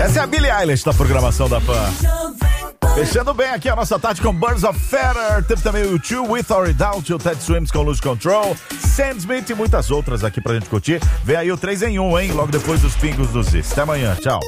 Essa é a Billie Eilish da programação da Pan. Fechando bem aqui a nossa tarde com Birds of Feather. Teve também o U2, With or Without You, Ted Swims com Lose Control, Sam Smith e muitas outras aqui pra gente curtir. Vem aí o 3 em 1, hein? Logo depois dos pingos dos is. Até amanhã, tchau.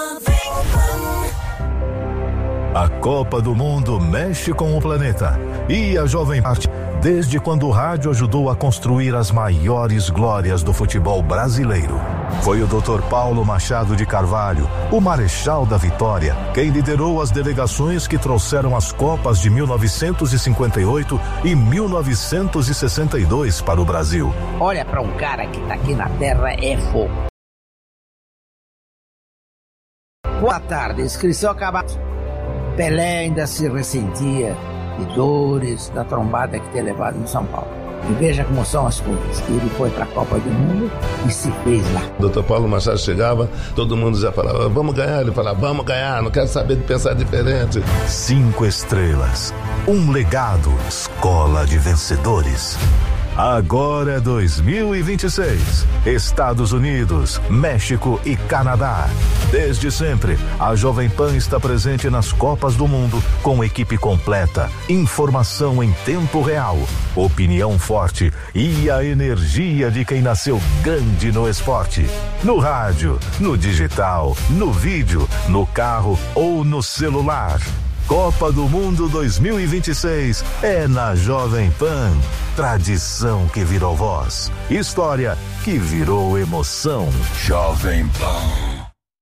A Copa do Mundo mexe com o planeta. E a Jovem Pan, desde quando o rádio ajudou a construir as maiores glórias do futebol brasileiro. Foi o Dr. Paulo Machado de Carvalho, o Marechal da Vitória, quem liderou as delegações que trouxeram as Copas de 1958 e 1962 para o Brasil. Olha para um cara que tá aqui na Terra, é fogo. Boa tarde, inscrição acabada. Pelé ainda se ressentia de dores da trombada que tinha levado em São Paulo. E veja como são as coisas. Ele foi para a Copa do Mundo e se fez lá. O Dr. Paulo Machado chegava, todo mundo já falava, vamos ganhar. Ele falava, vamos ganhar, não quero saber de pensar diferente. 5 estrelas, um legado, escola de vencedores. Agora é 2026. Estados Unidos, México e Canadá. Desde sempre, a Jovem Pan está presente nas Copas do Mundo com equipe completa, informação em tempo real, opinião forte e a energia de quem nasceu grande no esporte. No rádio, no digital, no vídeo, no carro ou no celular. Copa do Mundo 2026 é na Jovem Pan. Tradição que virou voz. História que virou emoção. Jovem Pan.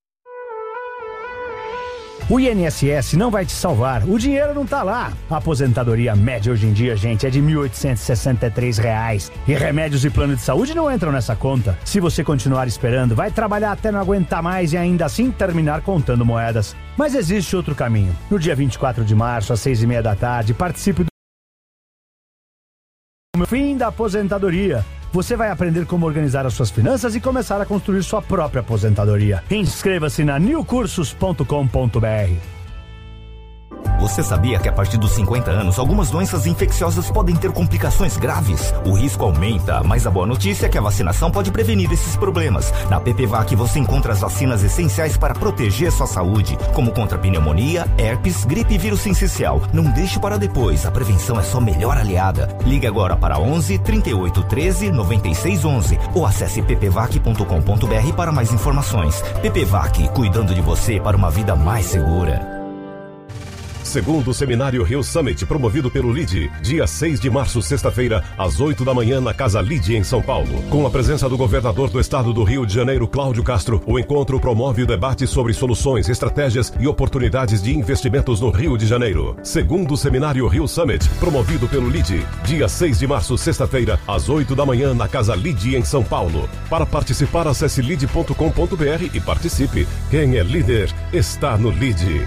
O INSS não vai te salvar, o dinheiro não tá lá. A aposentadoria média hoje em dia, gente, é de R$ 1.863. E remédios e plano de saúde não entram nessa conta. Se você continuar esperando, vai trabalhar até não aguentar mais e ainda assim terminar contando moedas. Mas existe outro caminho. No dia 24 de março, às 6:30 da tarde, participe do fim da aposentadoria. Você vai aprender como organizar as suas finanças e começar a construir sua própria aposentadoria. Inscreva-se na newcursos.com.br. Você sabia que a partir dos 50 anos, algumas doenças infecciosas podem ter complicações graves? O risco aumenta, mas a boa notícia é que a vacinação pode prevenir esses problemas. Na PPVAC você encontra as vacinas essenciais para proteger sua saúde, como contra pneumonia, herpes, gripe e vírus sincicial. Não deixe para depois, a prevenção é sua melhor aliada. Ligue agora para 11 38 13 96 11 ou acesse ppvac.com.br para mais informações. PPVAC, cuidando de você para uma vida mais segura. Segundo Seminário Rio Summit, promovido pelo LIDE, dia 6 de março, sexta-feira, às 8 da manhã, na Casa LIDE, em São Paulo. Com a presença do governador do estado do Rio de Janeiro, Cláudio Castro, o encontro promove o debate sobre soluções, estratégias e oportunidades de investimentos no Rio de Janeiro. Segundo Seminário Rio Summit, promovido pelo LIDE, dia 6 de março, sexta-feira, às 8 da manhã, na Casa LIDE, em São Paulo. Para participar, acesse lide.com.br e participe. Quem é líder está no LIDE.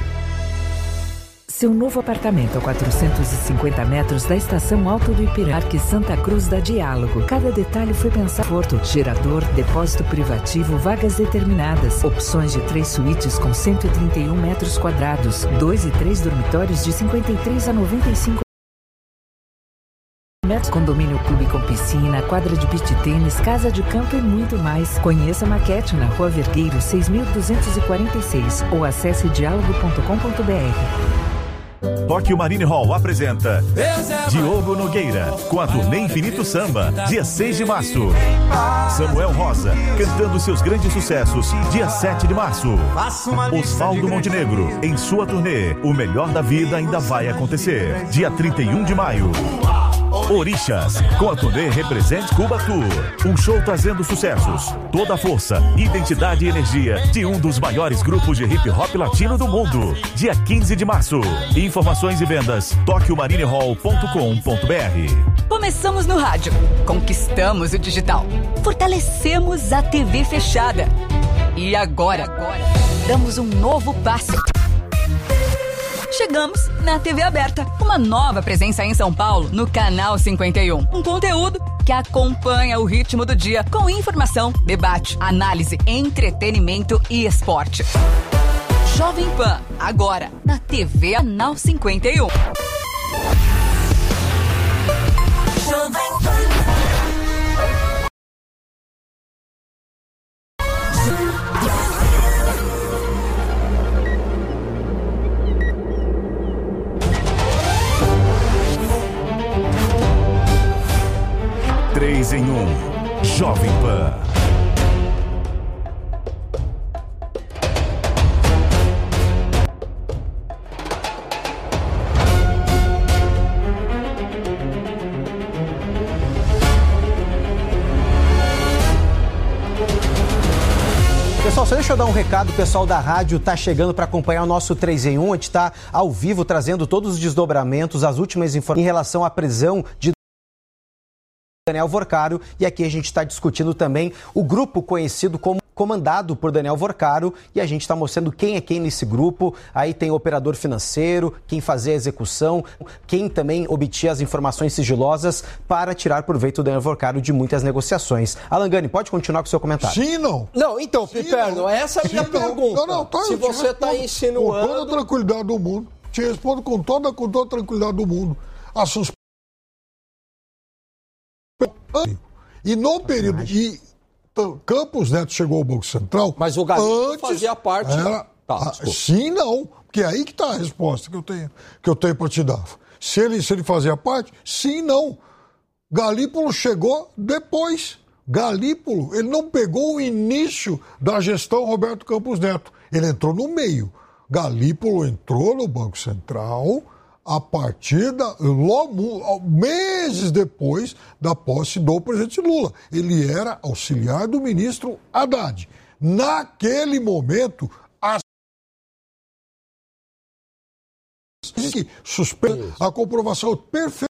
Seu novo apartamento a 450 metros da estação Alto do Ipirarque Santa Cruz dá Diálogo. Cada detalhe foi pensado. Porto, gerador, depósito privativo, vagas determinadas. Opções de 3 suítes com 131 metros quadrados. 2 e 3 dormitórios de 53 a 95 metros. Condomínio clube com piscina, quadra de beach tênis, casa de campo e muito mais. Conheça a maquete na Rua Vergueiro 6.246 ou acesse diálogo.com.br. Tóquio Marine Hall apresenta Diogo Nogueira com a turnê Infinito Samba, dia 6 de março. Samuel Rosa cantando seus grandes sucessos, dia 7 de março. Osvaldo Montenegro em sua turnê O Melhor da Vida Ainda Vai Acontecer, dia 31 de maio. Orixás, com a turnê Represente Cuba Tour. Um show trazendo sucessos, toda a força, identidade e energia de um dos maiores grupos de hip hop latino do mundo. Dia 15 de março. Informações e vendas, tokyomarinehall.com.br. Começamos no rádio, conquistamos o digital, fortalecemos a TV fechada. E agora, damos um novo passo. Chegamos na TV aberta, uma nova presença em São Paulo, no Canal 51. Um conteúdo que acompanha o ritmo do dia, com informação, debate, análise, entretenimento e esporte. Jovem Pan, agora, na TV Canal 51. Jovem Pan. Deixa eu dar um recado, o pessoal da rádio tá chegando para acompanhar o nosso 3 em 1, a gente tá ao vivo trazendo todos os desdobramentos, as últimas informações em relação à prisão de Daniel Vorcaro, e aqui a gente está discutindo também o grupo conhecido como comandado por Daniel Vorcaro, e a gente está mostrando quem é quem nesse grupo. Aí tem o operador financeiro, quem fazia a execução, quem também obtinha as informações sigilosas para tirar proveito do Daniel Vorcaro de muitas negociações. Alan Gani, pode continuar com o seu comentário. Sim, não. Não, então, Piperno, essa é a minha pergunta. Não, tá, se você está insinuando... Com toda a tranquilidade do mundo, te respondo com toda a tranquilidade do mundo. A suspensão. E no período... Campos Neto chegou ao Banco Central... Mas o Galípolo fazia parte... Sim, não. Porque é aí que está a resposta que eu tenho para te dar. Se ele fazia parte, sim, não. Galípolo chegou depois. Galípolo, ele não pegou o início da gestão Roberto Campos Neto. Ele entrou no meio. Galípolo entrou no Banco Central... a partir meses depois da posse do presidente Lula. Ele era auxiliar do ministro Haddad. Naquele momento, a comprovação perfeita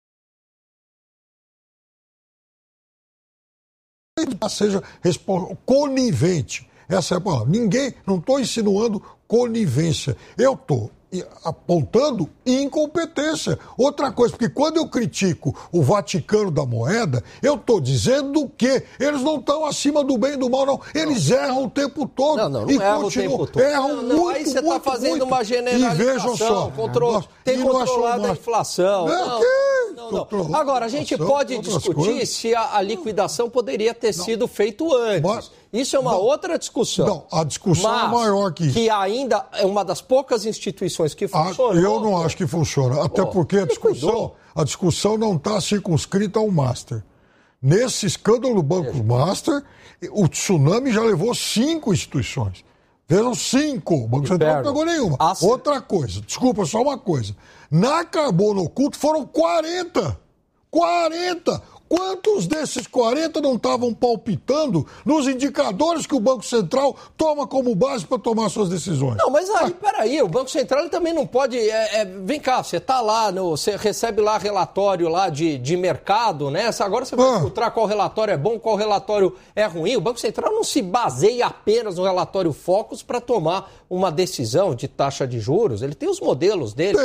seja conivente. Essa é a palavra. Não estou insinuando conivência. Eu estou apontando incompetência. Outra coisa, porque quando eu critico o Vaticano da moeda, eu estou dizendo que eles não estão acima do bem e do mal, não. Eles erram o tempo todo. Não erram o tempo todo. Erram muito, aí você está fazendo uma generalização. E vejam só. Tem controlado a inflação. Não. Agora, a gente pode discutir se a liquidação poderia ter sido feito antes. Isso é uma outra discussão. Não, a discussão é maior que isso. Que ainda é uma das poucas instituições que funciona. Eu não acho que funciona. Até porque a discussão não está circunscrita ao Master. Nesse escândalo do Banco Master, o tsunami já levou 5 instituições. Vejam, 5. O Banco Central não pegou nenhuma. Outra coisa, desculpa, só uma coisa. Na Carbono Oculto foram 40. 40! Quantos desses 40 não estavam palpitando nos indicadores que o Banco Central toma como base para tomar suas decisões? Não, mas aí, peraí, o Banco Central ele também não pode... vem cá, você está lá, você recebe lá relatório lá de mercado, né? Agora você vai filtrar qual relatório é bom, qual relatório é ruim. O Banco Central não se baseia apenas no relatório Focus para tomar uma decisão de taxa de juros. Ele tem os modelos dele.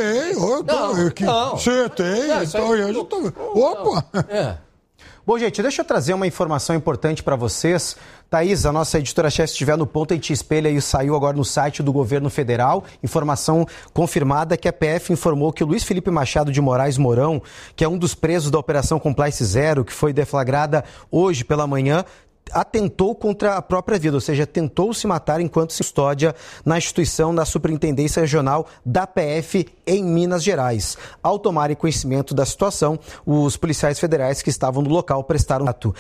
Você tem. Opa! Bom, gente, deixa eu trazer uma informação importante para vocês. Thaís, a nossa editora-chefe, se estiver no ponto, a gente espelha e saiu agora no site do governo federal. Informação confirmada que a PF informou que o Luiz Felipe Machado de Moraes Mourão, que é um dos presos da Operação Compliance Zero, que foi deflagrada hoje pela manhã, atentou contra a própria vida, ou seja, tentou se matar enquanto se custódia na instituição da Superintendência Regional da PF em Minas Gerais. Ao tomarem conhecimento da situação, os policiais federais que estavam no local prestaram ato.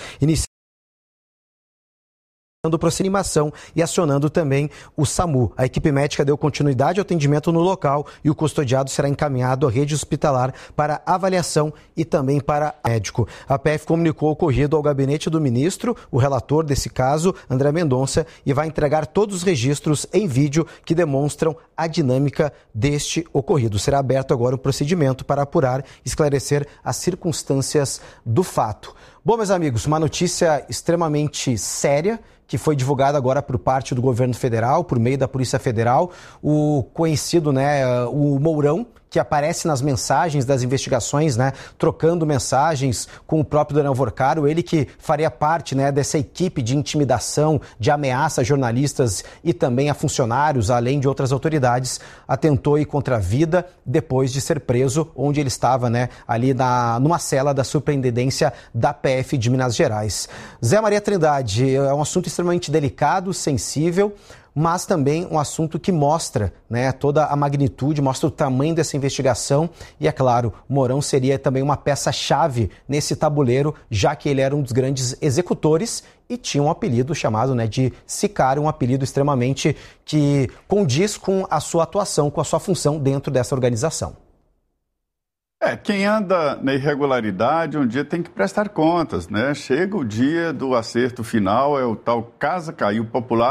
Aproximação e acionando também o SAMU. A equipe médica deu continuidade ao atendimento no local e o custodiado será encaminhado à rede hospitalar para avaliação e também para médico. A PF comunicou o ocorrido ao gabinete do ministro, o relator desse caso, André Mendonça, e vai entregar todos os registros em vídeo que demonstram a dinâmica deste ocorrido. Será aberto agora o procedimento para apurar e esclarecer as circunstâncias do fato. Bom, meus amigos, uma notícia extremamente séria que foi divulgada agora por parte do governo federal, por meio da Polícia Federal, o conhecido, o Mourão, que aparece nas mensagens das investigações, trocando mensagens com o próprio Daniel Vorcaro, ele que faria parte, dessa equipe de intimidação, de ameaça a jornalistas e também a funcionários, além de outras autoridades, atentou aí contra a vida depois de ser preso, onde ele estava, ali numa cela da Superintendência da PF de Minas Gerais. Zé Maria Trindade, é um assunto extremamente delicado, sensível, mas também um assunto que mostra toda a magnitude, mostra o tamanho dessa investigação e, é claro, Mourão seria também uma peça-chave nesse tabuleiro, já que ele era um dos grandes executores e tinha um apelido chamado de sicário, um apelido extremamente que condiz com a sua atuação, com a sua função dentro dessa organização. Quem anda na irregularidade um dia tem que prestar contas, Chega o dia do acerto final, é o tal casa caiu popular,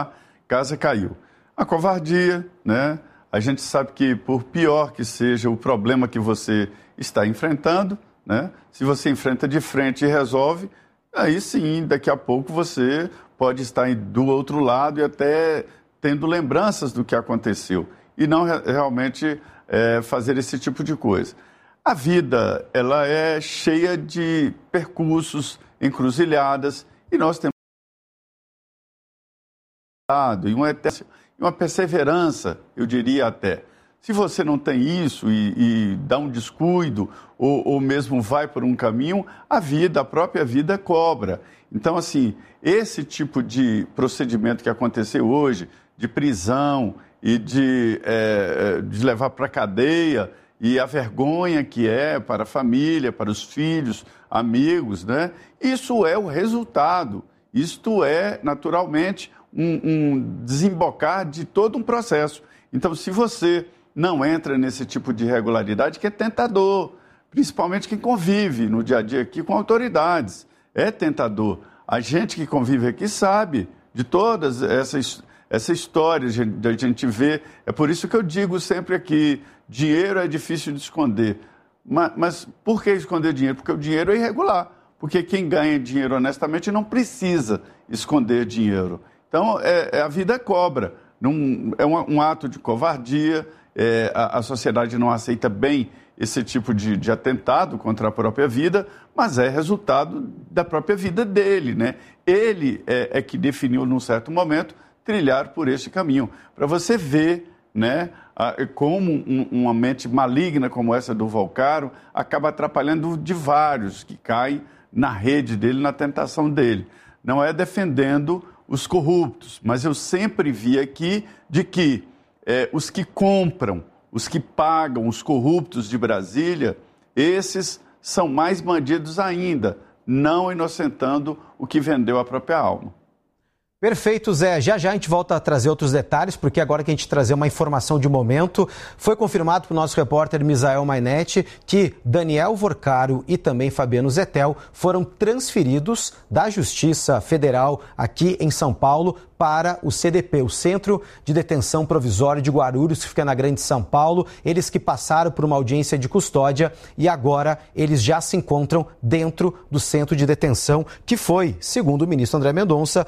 casa caiu. A covardia, né? A gente sabe que, por pior que seja o problema que você está enfrentando, né? Se você enfrenta de frente e resolve, aí sim, daqui a pouco você pode estar do outro lado e até tendo lembranças do que aconteceu. E não realmente fazer esse tipo de coisa. A vida, ela é cheia de percursos, encruzilhadas, e nós temos e uma perseverança, eu diria até. Se você não tem isso e dá um descuido ou mesmo vai por um caminho, a própria vida cobra. Então, assim, esse tipo de procedimento que aconteceu hoje, de prisão e de levar para a cadeia, e a vergonha que é para a família, para os filhos, amigos, né? Isso é o resultado. Isto é, naturalmente, um desembocar de todo um processo. Então, se você não entra nesse tipo de irregularidade, que é tentador, principalmente quem convive no dia a dia aqui com autoridades, é tentador. A gente que convive aqui sabe de todas essa história de a gente ver. É por isso que eu digo sempre aqui, dinheiro é difícil de esconder. Mas por que esconder dinheiro? Porque o dinheiro é irregular. Porque quem ganha dinheiro honestamente não precisa esconder dinheiro. Então, a vida cobra. É um ato de covardia. A sociedade não aceita bem esse tipo de atentado contra a própria vida, mas é resultado da própria vida dele, né? Ele é que definiu, num certo momento, trilhar por este caminho. Para você ver, né, como uma mente maligna como essa do Volcaro acaba atrapalhando de vários que caem na rede dele, na tentação dele. Não é defendendo os corruptos, mas eu sempre vi aqui de que os que compram, os que pagam os corruptos de Brasília, esses são mais bandidos ainda, não inocentando o que vendeu a própria alma. Perfeito, Zé. Já a gente volta a trazer outros detalhes, porque agora que a gente trazer uma informação de momento, foi confirmado pelo nosso repórter Misael Mainetti que Daniel Volcaro e também Fabiano Zettel foram transferidos da Justiça Federal aqui em São Paulo para o CDP, o Centro de Detenção Provisório de Guarulhos, que fica na Grande São Paulo. Eles que passaram por uma audiência de custódia e agora eles já se encontram dentro do Centro de Detenção, que foi, segundo o ministro André Mendonça,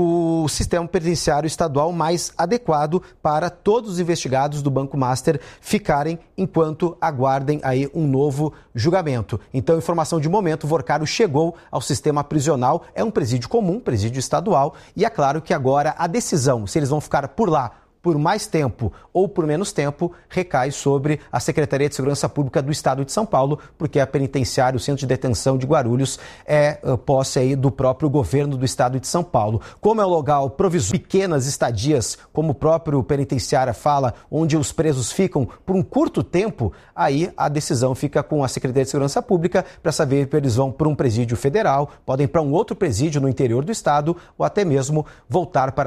o sistema penitenciário estadual mais adequado para todos os investigados do Banco Master ficarem enquanto aguardem aí um novo julgamento. Então, informação de momento, Volcaro chegou ao sistema prisional, é um presídio comum, presídio estadual, e é claro que agora a decisão se eles vão ficar por lá por mais tempo ou por menos tempo, recai sobre a Secretaria de Segurança Pública do Estado de São Paulo, porque a penitenciária, o Centro de Detenção de Guarulhos, é posse aí do próprio governo do Estado de São Paulo. Como é um local provisório, pequenas estadias, como o próprio penitenciária fala, onde os presos ficam por um curto tempo, aí a decisão fica com a Secretaria de Segurança Pública para saber se eles vão para um presídio federal, podem ir para um outro presídio no interior do Estado ou até mesmo voltar para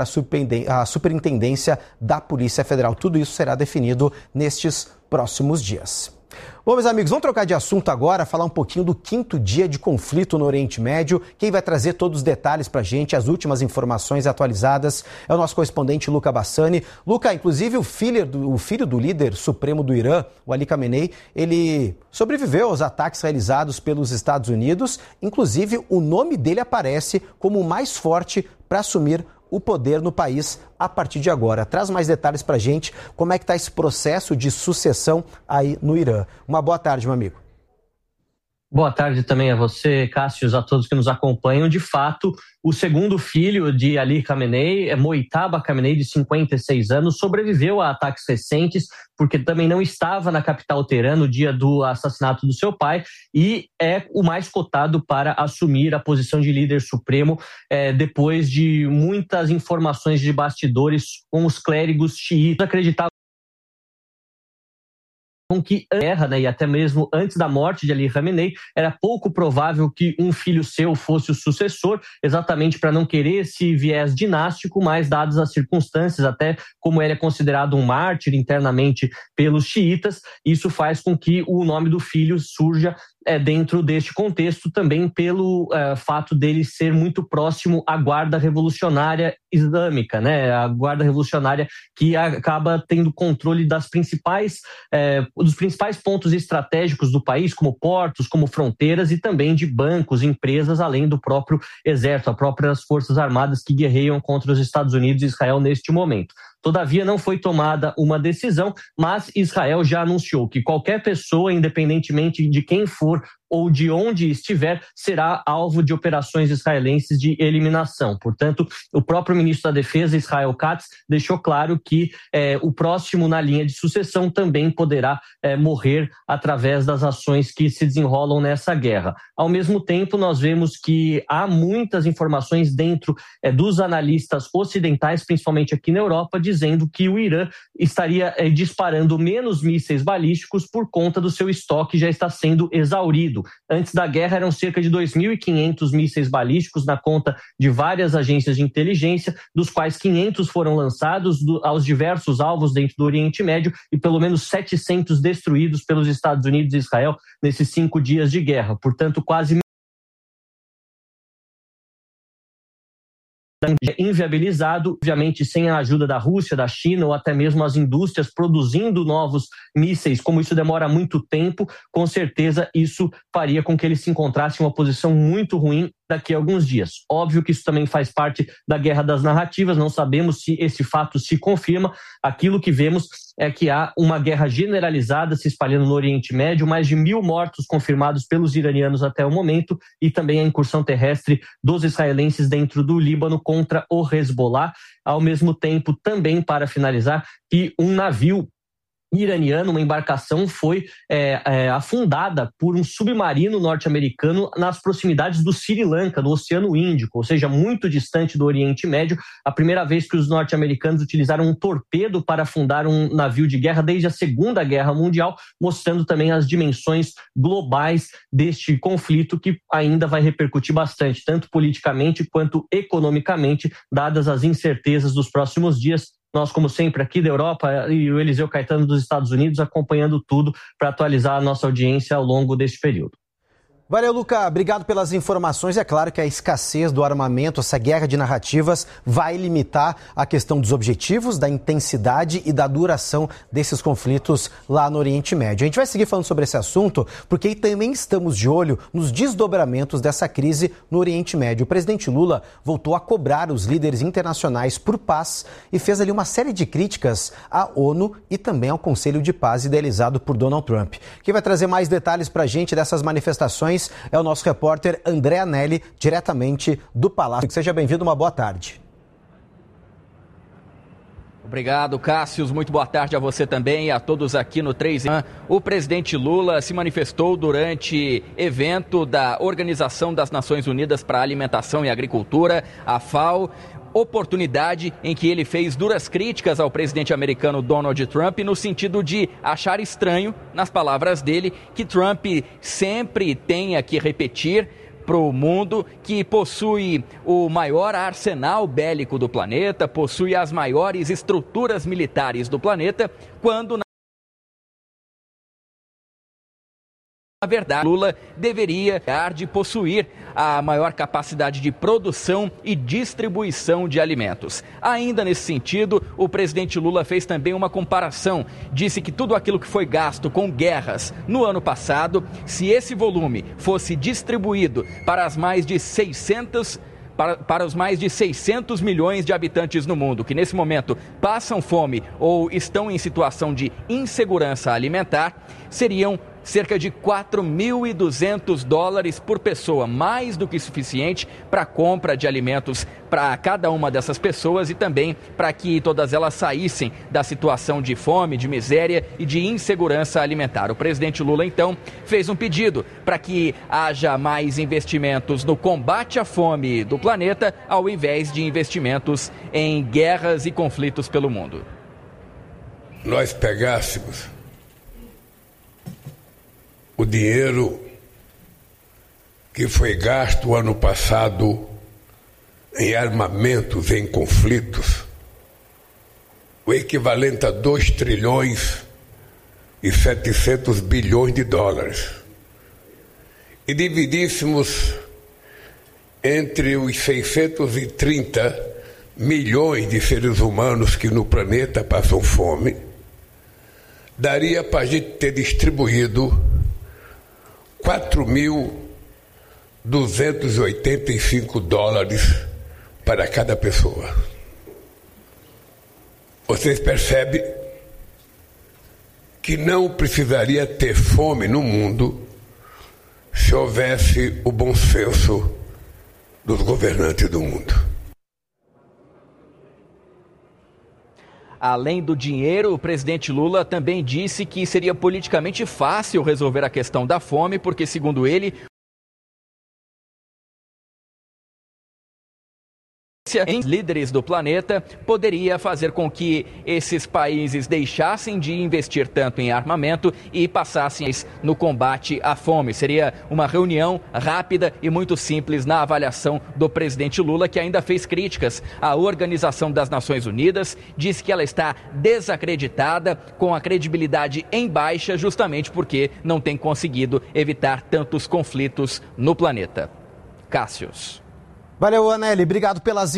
a superintendência da Polícia Federal. Tudo isso será definido nestes próximos dias. Bom, meus amigos, vamos trocar de assunto agora, falar um pouquinho do 5º dia de conflito no Oriente Médio. Quem vai trazer todos os detalhes pra gente, as últimas informações atualizadas, é o nosso correspondente Luca Bassani. Luca, inclusive o filho do líder supremo do Irã, o Ali Khamenei, ele sobreviveu aos ataques realizados pelos Estados Unidos. Inclusive, o nome dele aparece como o mais forte para assumir o poder no país a partir de agora. Traz mais detalhes pra gente, como é que está esse processo de sucessão aí no Irã. Uma boa tarde, meu amigo. Boa tarde também a você, Cássio, a todos que nos acompanham. De fato, o segundo filho de Ali Khamenei, Mojtaba Khamenei, de 56 anos, sobreviveu a ataques recentes, porque também não estava na capital Teherã no dia do assassinato do seu pai e é o mais cotado para assumir a posição de líder supremo depois de muitas informações de bastidores com os clérigos xiitas. Acreditavam que guerra, né, e até mesmo antes da morte de Ali Khamenei, era pouco provável que um filho seu fosse o sucessor, exatamente para não querer esse viés dinástico, mas dadas as circunstâncias, até como ele é considerado um mártir internamente pelos xiitas, isso faz com que o nome do filho surja dentro deste contexto também pelo fato dele ser muito próximo à Guarda Revolucionária Islâmica, né? A Guarda Revolucionária que acaba tendo controle dos principais pontos estratégicos do país, como portos, como fronteiras e também de bancos, empresas, além do próprio exército, as próprias forças armadas que guerreiam contra os Estados Unidos e Israel neste momento. Todavia, não foi tomada uma decisão, mas Israel já anunciou que qualquer pessoa, independentemente de quem for ou de onde estiver, será alvo de operações israelenses de eliminação. Portanto, o próprio ministro da Defesa, Israel Katz, deixou claro que o próximo na linha de sucessão também poderá morrer através das ações que se desenrolam nessa guerra. Ao mesmo tempo, nós vemos que há muitas informações dentro dos analistas ocidentais, principalmente aqui na Europa, dizendo que o Irã estaria disparando menos mísseis balísticos por conta do seu estoque já está sendo exaurido. Antes da guerra eram cerca de 2.500 mísseis balísticos na conta de várias agências de inteligência, dos quais 500 foram lançados aos diversos alvos dentro do Oriente Médio e pelo menos 700 destruídos pelos Estados Unidos e Israel nesses 5 dias de guerra. Portanto, quase inviabilizado, obviamente sem a ajuda da Rússia, da China ou até mesmo as indústrias produzindo novos mísseis. Como isso demora muito tempo, com certeza isso faria com que ele se encontrasse em uma posição muito ruim daqui a alguns dias. Óbvio que isso também faz parte da guerra das narrativas, não sabemos se esse fato se confirma. Aquilo que vemos é que há uma guerra generalizada se espalhando no Oriente Médio, mais de 1.000 mortos confirmados pelos iranianos até o momento, e também a incursão terrestre dos israelenses dentro do Líbano contra o Hezbollah. Ao mesmo tempo, também para finalizar, que um navio iraniano, uma embarcação, foi afundada por um submarino norte-americano nas proximidades do Sri Lanka, no Oceano Índico, ou seja, muito distante do Oriente Médio. A primeira vez que os norte-americanos utilizaram um torpedo para afundar um navio de guerra desde a Segunda Guerra Mundial, mostrando também as dimensões globais deste conflito, que ainda vai repercutir bastante, tanto politicamente quanto economicamente, dadas as incertezas dos próximos dias. Nós, como sempre, aqui da Europa e o Eliseu Caetano dos Estados Unidos, acompanhando tudo para atualizar a nossa audiência ao longo deste período. Valeu, Luca. Obrigado pelas informações. É claro que a escassez do armamento, essa guerra de narrativas, vai limitar a questão dos objetivos, da intensidade e da duração desses conflitos lá no Oriente Médio. A gente vai seguir falando sobre esse assunto, porque também estamos de olho nos desdobramentos dessa crise no Oriente Médio. O presidente Lula voltou a cobrar os líderes internacionais por paz e fez ali uma série de críticas à ONU e também ao Conselho de Paz idealizado por Donald Trump. Quem vai trazer mais detalhes para a gente dessas manifestações é o nosso repórter André Anelli, diretamente do Palácio. Seja bem-vindo, uma boa tarde. Obrigado, Cássio. Muito boa tarde a você também e a todos aqui no 3 em 1. O presidente Lula se manifestou durante evento da Organização das Nações Unidas para a Alimentação e Agricultura, a FAO, oportunidade em que ele fez duras críticas ao presidente americano Donald Trump no sentido de achar estranho, nas palavras dele, que Trump sempre tenha que repetir para o mundo que possui o maior arsenal bélico do planeta, possui as maiores estruturas militares do planeta, quando na verdade, Lula deveria de possuir a maior capacidade de produção e distribuição de alimentos. Ainda nesse sentido, o presidente Lula fez também uma comparação. Disse que tudo aquilo que foi gasto com guerras no ano passado, se esse volume fosse distribuído para os mais de 600 milhões de habitantes no mundo, que nesse momento passam fome ou estão em situação de insegurança alimentar, seriam cerca de $4.200 por pessoa, mais do que suficiente para a compra de alimentos para cada uma dessas pessoas e também para que todas elas saíssem da situação de fome, de miséria e de insegurança alimentar. O presidente Lula, então, fez um pedido para que haja mais investimentos no combate à fome do planeta, ao invés de investimentos em guerras e conflitos pelo mundo. Nós pegássemos o dinheiro que foi gasto ano passado em armamentos, em conflitos, o equivalente a 2,7 trilhões de dólares. e dividíssemos entre os 630 milhões de seres humanos que no planeta passam fome, daria para a gente ter distribuído 4.285 dólares para cada pessoa. Vocês percebem que não precisaria ter fome no mundo se houvesse o bom senso dos governantes do mundo. Além do dinheiro, o presidente Lula também disse que seria politicamente fácil resolver a questão da fome, porque, segundo ele, líderes do planeta poderia fazer com que esses países deixassem de investir tanto em armamento e passassem no combate à fome. Seria uma reunião rápida e muito simples na avaliação do presidente Lula, que ainda fez críticas à Organização das Nações Unidas, disse que ela está desacreditada, com a credibilidade em baixa, justamente porque não tem conseguido evitar tantos conflitos no planeta. Cássius. Valeu, Anelli. Obrigado pelas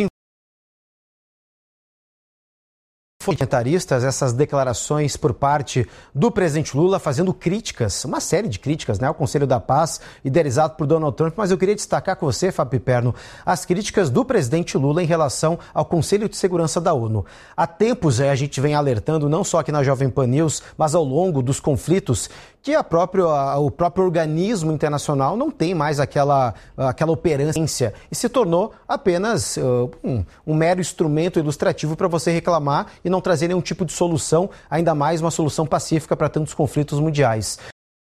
comentaristas, essas declarações por parte do presidente Lula fazendo críticas, uma série de críticas, né, ao Conselho da Paz, idealizado por Donald Trump, mas eu queria destacar com você, Fábio Piperno, as críticas do presidente Lula em relação ao Conselho de Segurança da ONU. Há tempos a gente vem alertando, não só aqui na Jovem Pan News, mas ao longo dos conflitos, que o próprio organismo internacional não tem mais aquela operância e se tornou apenas um mero instrumento ilustrativo para você reclamar e não trazer nenhum tipo de solução, ainda mais uma solução pacífica para tantos conflitos mundiais.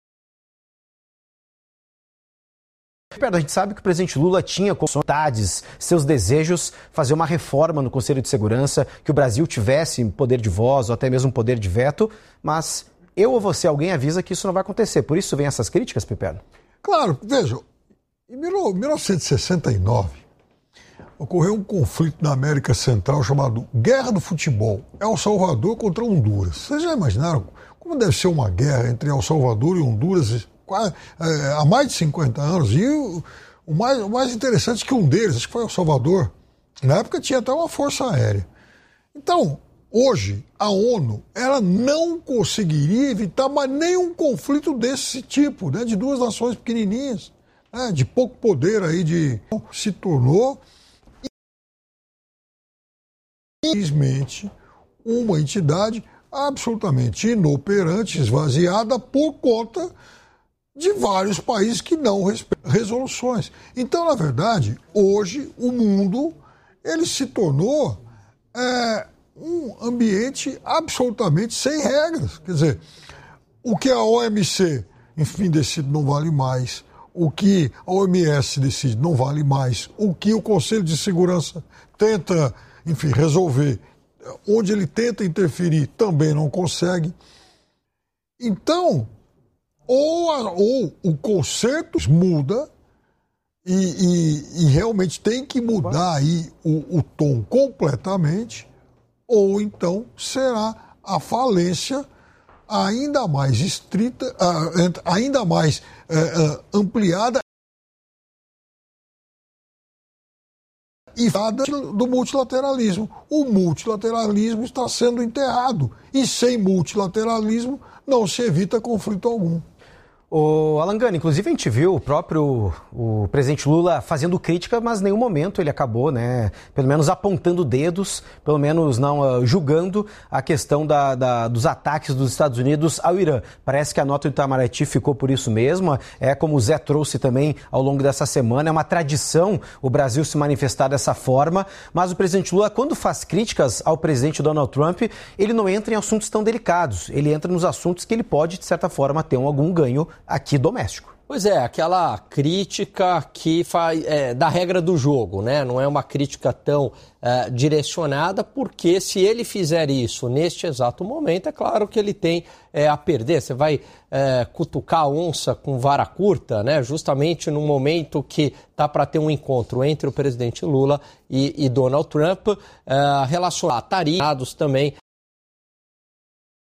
A gente sabe que o presidente Lula tinha como vontades, seus desejos, fazer uma reforma no Conselho de Segurança, que o Brasil tivesse poder de voz ou até mesmo poder de veto, mas eu ou você, alguém avisa que isso não vai acontecer. Por isso vem essas críticas, Piperno? Claro, veja, em 1969 ocorreu um conflito na América Central chamado Guerra do Futebol, El Salvador contra Honduras. Vocês já imaginaram como deve ser uma guerra entre El Salvador e Honduras há mais de 50 anos? E o mais interessante é que um deles, acho que foi El Salvador, na época tinha até uma força aérea. Então, hoje, a ONU, ela não conseguiria evitar mais nenhum conflito desse tipo, né, de duas nações pequenininhas, né, de pouco poder aí, se tornou, infelizmente, uma entidade absolutamente inoperante, esvaziada por conta de vários países que não respeitam resoluções. Então, na verdade, hoje, o mundo, ele se tornou um ambiente absolutamente sem regras. Quer dizer, o que a OMC, enfim, decide não vale mais, o que a OMS decide não vale mais, o que o Conselho de Segurança tenta, enfim, resolver, onde ele tenta interferir, também não consegue. Então, ou o conceito muda e realmente tem que mudar aí o tom completamente, ou então será a falência ainda mais estrita, ainda mais ampliada e do multilateralismo. O multilateralismo está sendo enterrado e sem multilateralismo não se evita conflito algum. O Alan Gani, inclusive a gente viu o presidente Lula fazendo crítica, mas em nenhum momento ele acabou, né, pelo menos apontando dedos, pelo menos não julgando a questão dos ataques dos Estados Unidos ao Irã. Parece que a nota do Itamaraty ficou por isso mesmo, como o Zé trouxe também ao longo dessa semana, é uma tradição o Brasil se manifestar dessa forma, mas o presidente Lula, quando faz críticas ao presidente Donald Trump, ele não entra em assuntos tão delicados, ele entra nos assuntos que ele pode, de certa forma, ter algum ganho aqui doméstico. Pois é, aquela crítica que faz da regra do jogo, né? Não é uma crítica tão direcionada, porque se ele fizer isso neste exato momento, é claro que ele tem a perder. Você vai cutucar a onça com vara curta, né? Justamente no momento que está para ter um encontro entre o presidente Lula e Donald Trump, relacionados também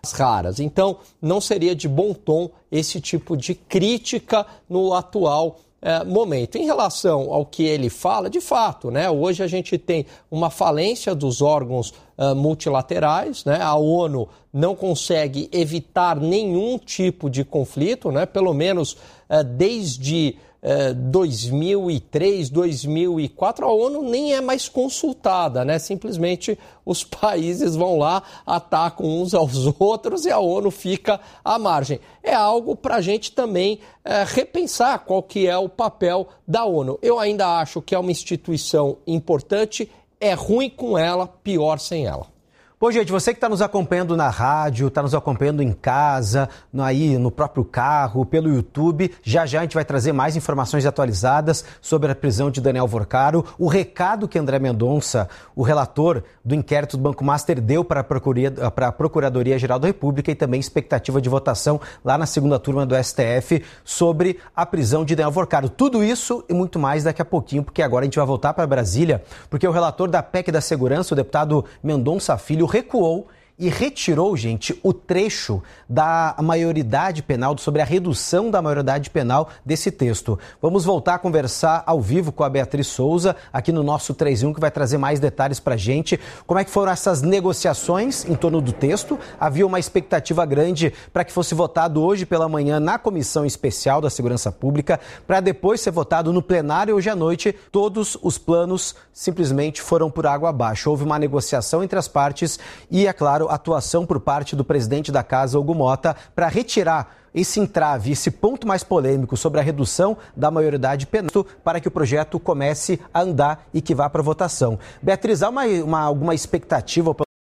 raras. Então, não seria de bom tom esse tipo de crítica no atual momento. Em relação ao que ele fala, de fato, né, hoje a gente tem uma falência dos órgãos multilaterais, né, a ONU não consegue evitar nenhum tipo de conflito, né, pelo menos desde 2003, 2004, a ONU nem é mais consultada, né? Simplesmente os países vão lá, atacam uns aos outros e a ONU fica à margem. É algo para a gente também repensar qual que é o papel da ONU. Eu ainda acho que é uma instituição importante, é ruim com ela, pior sem ela. Bom, gente, você que está nos acompanhando na rádio, está nos acompanhando em casa, aí no próprio carro, pelo YouTube, já a gente vai trazer mais informações atualizadas sobre a prisão de Daniel Vorcaro. O recado que André Mendonça, o relator do inquérito do Banco Master, deu para a Procuradoria-Geral da República e também expectativa de votação lá na segunda turma do STF sobre a prisão de Daniel Vorcaro. Tudo isso e muito mais daqui a pouquinho, porque agora a gente vai voltar para Brasília, porque o relator da PEC da Segurança, o deputado Mendonça Filho, recuou e retirou, gente, o trecho da maioridade penal, sobre a redução da maioridade penal desse texto. Vamos voltar a conversar ao vivo com a Beatriz Souza, aqui no nosso 3 em 1, que vai trazer mais detalhes pra gente. Como é que foram essas negociações em torno do texto? Havia uma expectativa grande para que fosse votado hoje pela manhã na Comissão Especial da Segurança Pública, para depois ser votado no plenário hoje à noite. Todos os planos simplesmente foram por água abaixo. Houve uma negociação entre as partes e, é claro, atuação por parte do presidente da Casa, Hugo Motta, para retirar esse entrave, esse ponto mais polêmico sobre a redução da maioridade penal, para que o projeto comece a andar e que vá para votação. Beatriz, há alguma expectativa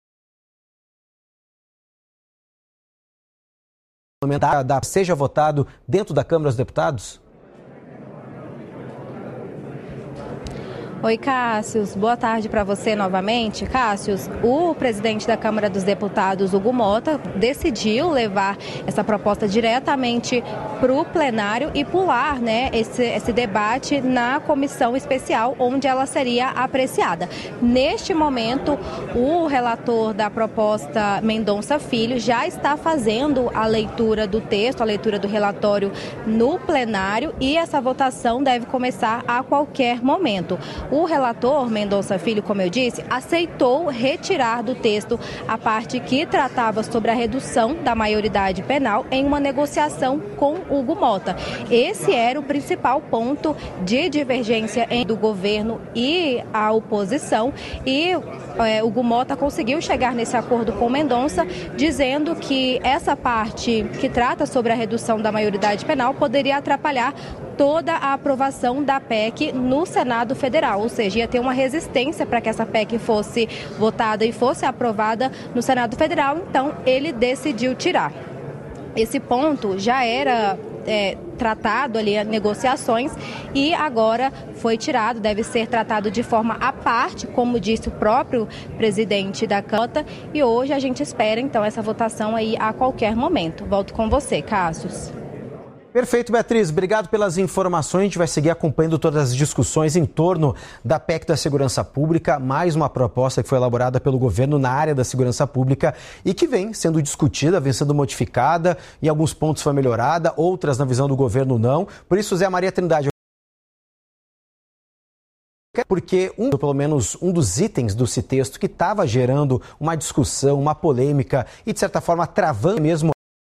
seja votado dentro da Câmara dos Deputados? Oi, Cássius. Boa tarde para você novamente. Cássius, o presidente da Câmara dos Deputados, Hugo Motta, decidiu levar essa proposta diretamente para o plenário e pular, né, esse debate na comissão especial, onde ela seria apreciada. Neste momento, o relator da proposta, Mendonça Filho, já está fazendo a leitura do texto, a leitura do relatório no plenário, e essa votação deve começar a qualquer momento. O relator, Mendonça Filho, como eu disse, aceitou retirar do texto a parte que tratava sobre a redução da maioridade penal em uma negociação com Hugo Motta. Esse era o principal ponto de divergência entre o governo e a oposição, e Hugo Motta conseguiu chegar nesse acordo com Mendonça, dizendo que essa parte que trata sobre a redução da maioridade penal poderia atrapalhar toda a aprovação da PEC no Senado Federal, ou seja, ia ter uma resistência para que essa PEC fosse votada e fosse aprovada no Senado Federal, então ele decidiu tirar. Esse ponto já era tratado ali, negociações, e agora foi tirado, deve ser tratado de forma à parte, como disse o próprio presidente da Câmara, e hoje a gente espera então essa votação aí a qualquer momento. Volto com você, Cássius. Perfeito, Beatriz. Obrigado pelas informações. A gente vai seguir acompanhando todas as discussões em torno da PEC da Segurança Pública, mais uma proposta que foi elaborada pelo governo na área da segurança pública e que vem sendo discutida, vem sendo modificada, em alguns pontos foi melhorada, outras na visão do governo não. Por isso, Zé Maria Trindade, porque pelo menos um dos itens desse texto que estava gerando uma discussão, uma polêmica e, de certa forma, travando mesmo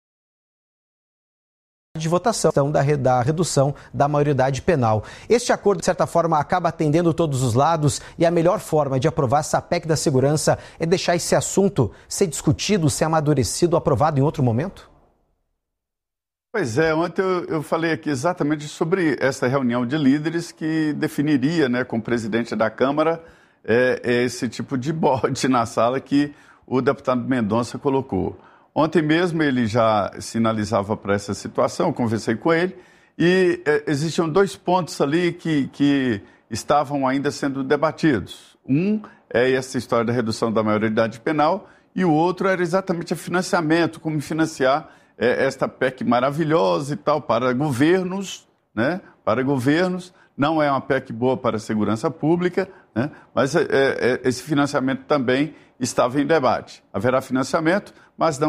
de votação da redução da maioridade penal. Este acordo, de certa forma, acaba atendendo todos os lados e a melhor forma de aprovar essa PEC da segurança é deixar esse assunto ser discutido, ser amadurecido, aprovado em outro momento? Pois é, ontem eu falei aqui exatamente sobre essa reunião de líderes que definiria, né, com o presidente da Câmara, esse tipo de bode na sala que o deputado Mendonça colocou. Ontem mesmo ele já sinalizava para essa situação, conversei com ele, e existiam 2 pontos ali que estavam ainda sendo debatidos. Um é essa história da redução da maioridade penal e o outro era exatamente o financiamento, como financiar esta PEC maravilhosa e tal para governos, né? Para governos. Não é uma PEC boa para a segurança pública, né? Mas esse financiamento também estava em debate. Haverá financiamento, mas não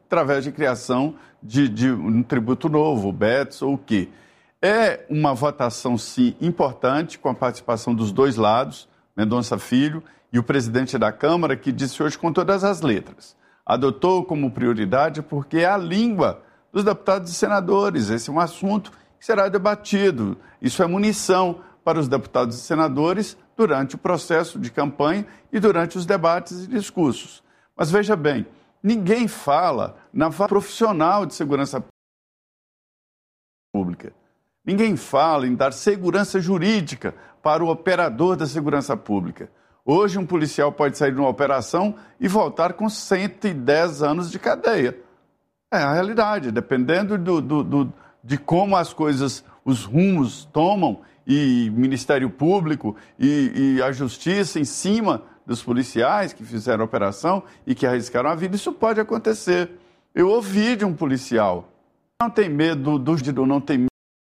através de criação de um tributo novo, o BETS ou o quê. É uma votação, sim, importante, com a participação dos dois lados, Mendonça Filho e o presidente da Câmara, que disse hoje com todas as letras. Adotou como prioridade porque é a língua dos deputados e senadores. Esse é um assunto que será debatido. Isso é munição para os deputados e senadores durante o processo de campanha e durante os debates e discursos. Mas veja bem, ninguém fala na profissional de segurança pública. Ninguém fala em dar segurança jurídica para o operador da segurança pública. Hoje, um policial pode sair de uma operação e voltar com 110 anos de cadeia. É a realidade, dependendo de como as coisas, os rumos tomam, e Ministério Público e a Justiça em cima dos policiais que fizeram a operação e que arriscaram a vida, isso pode acontecer. Eu ouvi de um policial, não tem medo não tem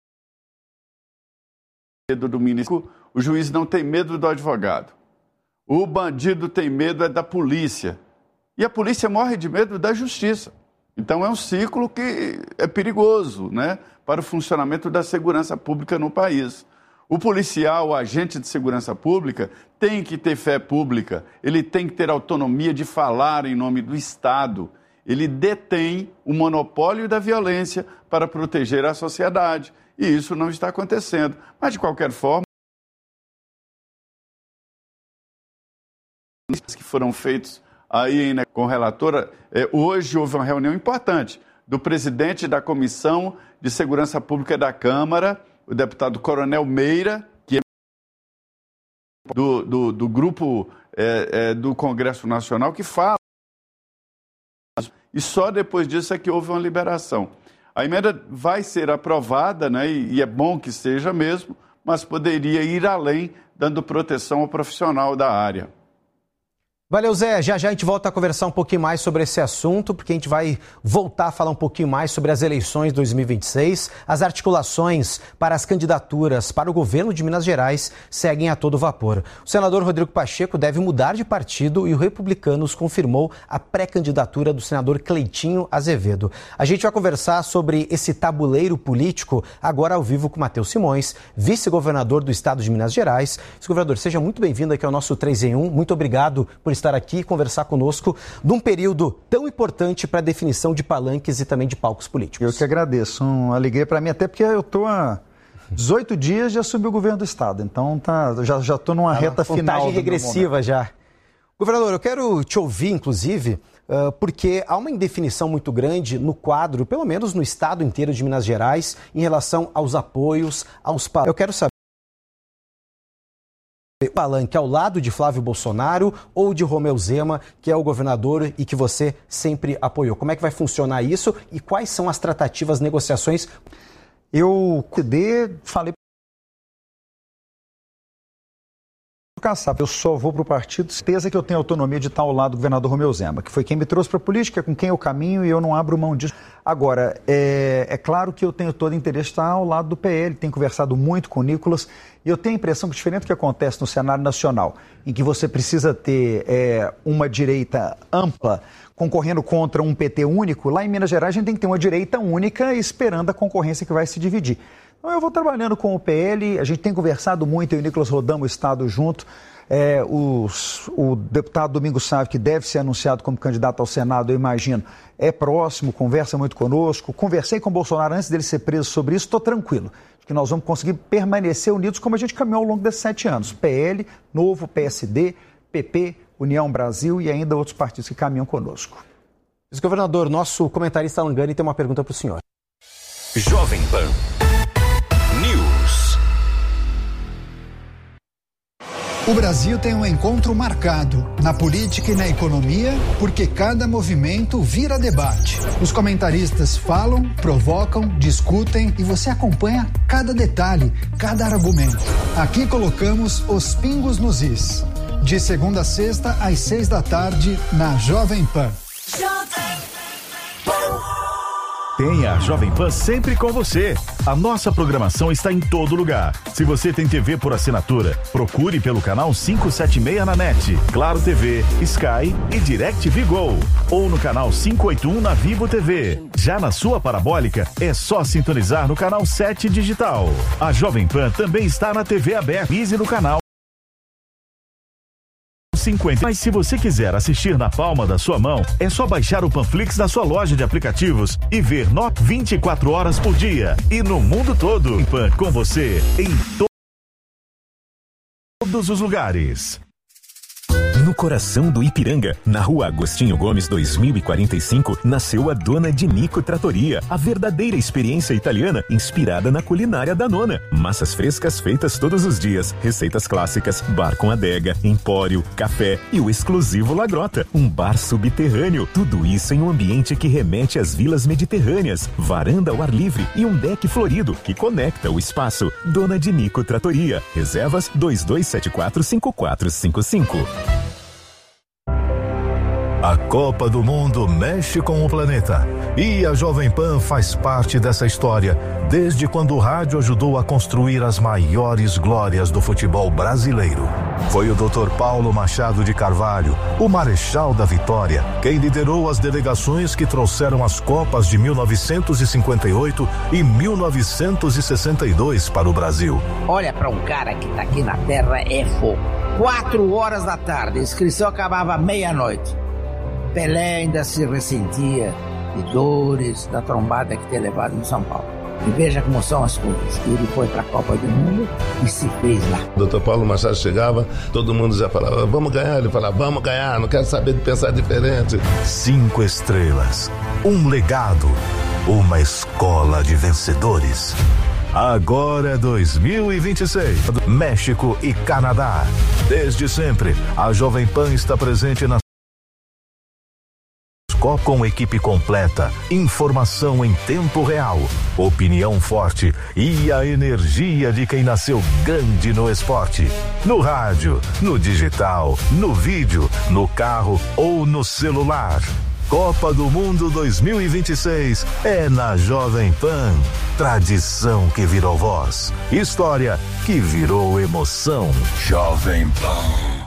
medo do ministro, o juiz não tem medo do advogado. O bandido tem medo da polícia. E a polícia morre de medo da justiça. Então é um ciclo que é perigoso, né, para o funcionamento da segurança pública no país. O policial, o agente de segurança pública, tem que ter fé pública, ele tem que ter autonomia de falar em nome do Estado. Ele detém o monopólio da violência para proteger a sociedade. E isso não está acontecendo. Mas, de qualquer forma, que foram feitos aí, né, com a relatora, hoje houve uma reunião importante do presidente da Comissão de Segurança Pública da Câmara, o deputado Coronel Meira, que é do grupo do Congresso Nacional, que fala. E só depois disso é que houve uma liberação. A emenda vai ser aprovada, né, e é bom que seja mesmo, mas poderia ir além, dando proteção ao profissional da área. Valeu, Zé. Já a gente volta a conversar um pouquinho mais sobre esse assunto, porque a gente vai voltar a falar um pouquinho mais sobre as eleições de 2026. As articulações para as candidaturas para o governo de Minas Gerais seguem a todo vapor. O senador Rodrigo Pacheco deve mudar de partido e o Republicanos confirmou a pré-candidatura do senador Cleitinho Azevedo. A gente vai conversar sobre esse tabuleiro político agora ao vivo com Matheus Simões, vice-governador do estado de Minas Gerais. Vice-governador, seja muito bem-vindo aqui ao nosso 3 em 1. Muito obrigado por estar aqui e conversar conosco num período tão importante para a definição de palanques e também de palcos políticos. Eu que agradeço, uma alegria para mim, até porque eu estou há 18 dias de assumir o governo do estado, então já estou numa reta final. Contagem regressiva já. Governador, eu quero te ouvir, inclusive, porque há uma indefinição muito grande no quadro, pelo menos no estado inteiro de Minas Gerais, em relação aos apoios, aos palanques. Eu quero saber palanque ao lado de Flávio Bolsonaro ou de Romeu Zema, que é o governador e que você sempre apoiou. Como é que vai funcionar isso e quais são as tratativas, negociações? Eu falei eu só vou para o partido, certeza que eu tenho autonomia de estar ao lado do governador Romeu Zema, que foi quem me trouxe para a política, com quem eu caminho e eu não abro mão disso. Agora, é claro que eu tenho todo interesse em estar ao lado do PL, tenho conversado muito com o Nicolas e eu tenho a impressão que, diferente do que acontece no cenário nacional, em que você precisa ter uma direita ampla concorrendo contra um PT único, lá em Minas Gerais a gente tem que ter uma direita única esperando a concorrência que vai se dividir. Então eu vou trabalhando com o PL, a gente tem conversado muito, eu e o Nicolas rodamos o estado junto. O deputado Domingos Sávio, que deve ser anunciado como candidato ao Senado, eu imagino, é próximo, conversa muito conosco. Conversei com o Bolsonaro antes dele ser preso sobre isso, estou tranquilo. Acho que nós vamos conseguir permanecer unidos como a gente caminhou ao longo desses 7 anos. PL, Novo, PSD, PP, União Brasil e ainda outros partidos que caminham conosco. Vice-governador, nosso comentarista Langani tem uma pergunta para o senhor. Jovem Pan News. O Brasil tem um encontro marcado na política e na economia, porque cada movimento vira debate. Os comentaristas falam, provocam, discutem e você acompanha cada detalhe, cada argumento. Aqui colocamos os pingos nos is. De segunda a sexta, às 6 da tarde, na Jovem Pan. Tenha a Jovem Pan sempre com você. A nossa programação está em todo lugar. Se você tem TV por assinatura, procure pelo canal 576 na NET, Claro TV, Sky e DirecTV Go. Ou no canal 581 na Vivo TV. Já na sua parabólica, é só sintonizar no canal 7 digital. A Jovem Pan também está na TV aberta. Vise no canal 50. Mas se você quiser assistir na palma da sua mão, é só baixar o Panflix na sua loja de aplicativos e ver 24 horas por dia. E no mundo todo, Pan com você em todos os lugares. No coração do Ipiranga, na rua Agostinho Gomes 2045, nasceu a Dona de Nico Trattoria, a verdadeira experiência italiana inspirada na culinária da nona. Massas frescas feitas todos os dias, receitas clássicas, bar com adega, empório, café e o exclusivo La Grota, um bar subterrâneo. Tudo isso em um ambiente que remete às vilas mediterrâneas, varanda ao ar livre e um deck florido que conecta o espaço. Dona de Nico Trattoria. Reservas 2274-5455. A Copa do Mundo mexe com o planeta e a Jovem Pan faz parte dessa história desde quando o rádio ajudou a construir as maiores glórias do futebol brasileiro. Foi o Dr. Paulo Machado de Carvalho, o Marechal da Vitória, quem liderou as delegações que trouxeram as Copas de 1958 e 1962 para o Brasil. Olha, para um cara que tá aqui na Terra é fogo. 4 horas da tarde, a inscrição acabava meia-noite. Pelé ainda se ressentia de dores da trombada que tinha levado no São Paulo. E veja como são as coisas. Ele foi para a Copa do Mundo e se fez lá. O Dr. Paulo Machado chegava, todo mundo já falava, vamos ganhar. Ele falava, vamos ganhar, não quero saber de pensar diferente. 5 estrelas, um legado, uma escola de vencedores. Agora 2026, México e Canadá. Desde sempre, a Jovem Pan está presente nas com equipe completa, informação em tempo real, opinião forte e a energia de quem nasceu grande no esporte. No rádio, no digital, no vídeo, no carro ou no celular. Copa do Mundo 2026 é na Jovem Pan. Tradição que virou voz. História que virou emoção. Jovem Pan.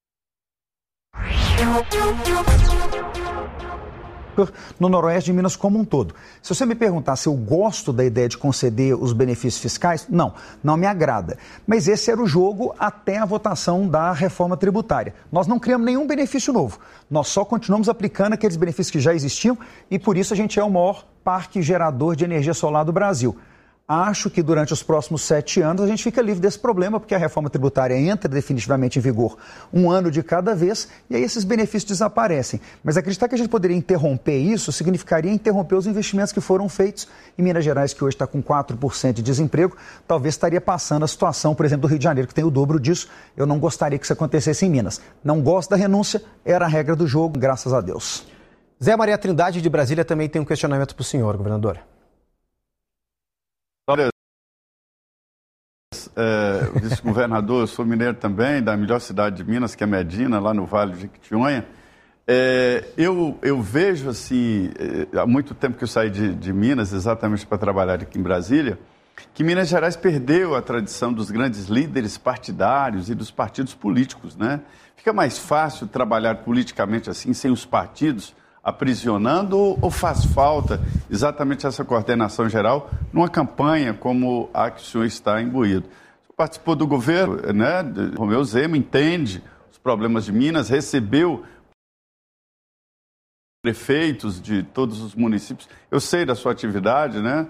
No noroeste de Minas como um todo. Se você me perguntar se eu gosto da ideia de conceder os benefícios fiscais, não me agrada. Mas esse era o jogo até a votação da reforma tributária. Nós não criamos nenhum benefício novo. Nós só continuamos aplicando aqueles benefícios que já existiam e por isso a gente é o maior parque gerador de energia solar do Brasil. Acho que durante os próximos 7 anos a gente fica livre desse problema, porque a reforma tributária entra definitivamente em vigor 1 ano de cada vez e aí esses benefícios desaparecem. Mas acreditar que a gente poderia interromper isso significaria interromper os investimentos que foram feitos em Minas Gerais, que hoje está com 4% de desemprego, talvez estaria passando a situação, por exemplo, do Rio de Janeiro, que tem o dobro disso. Eu não gostaria que isso acontecesse em Minas. Não gosto da renúncia, era a regra do jogo, graças a Deus. Zé Maria Trindade de Brasília também tem um questionamento para o senhor, governador. Vice-governador, eu sou mineiro também, da melhor cidade de Minas, que é Medina, lá no Vale de Jequitinhonha. Eu vejo, assim, há muito tempo que eu saí de Minas, exatamente para trabalhar aqui em Brasília, que Minas Gerais perdeu a tradição dos grandes líderes partidários e dos partidos políticos, né? Fica mais fácil trabalhar politicamente assim, sem os partidos aprisionando, ou faz falta exatamente essa coordenação geral numa campanha como a que o senhor está imbuído? O senhor participou do governo, né? Romeu Zema entende os problemas de Minas, recebeu prefeitos de todos os municípios. Eu sei da sua atividade, né?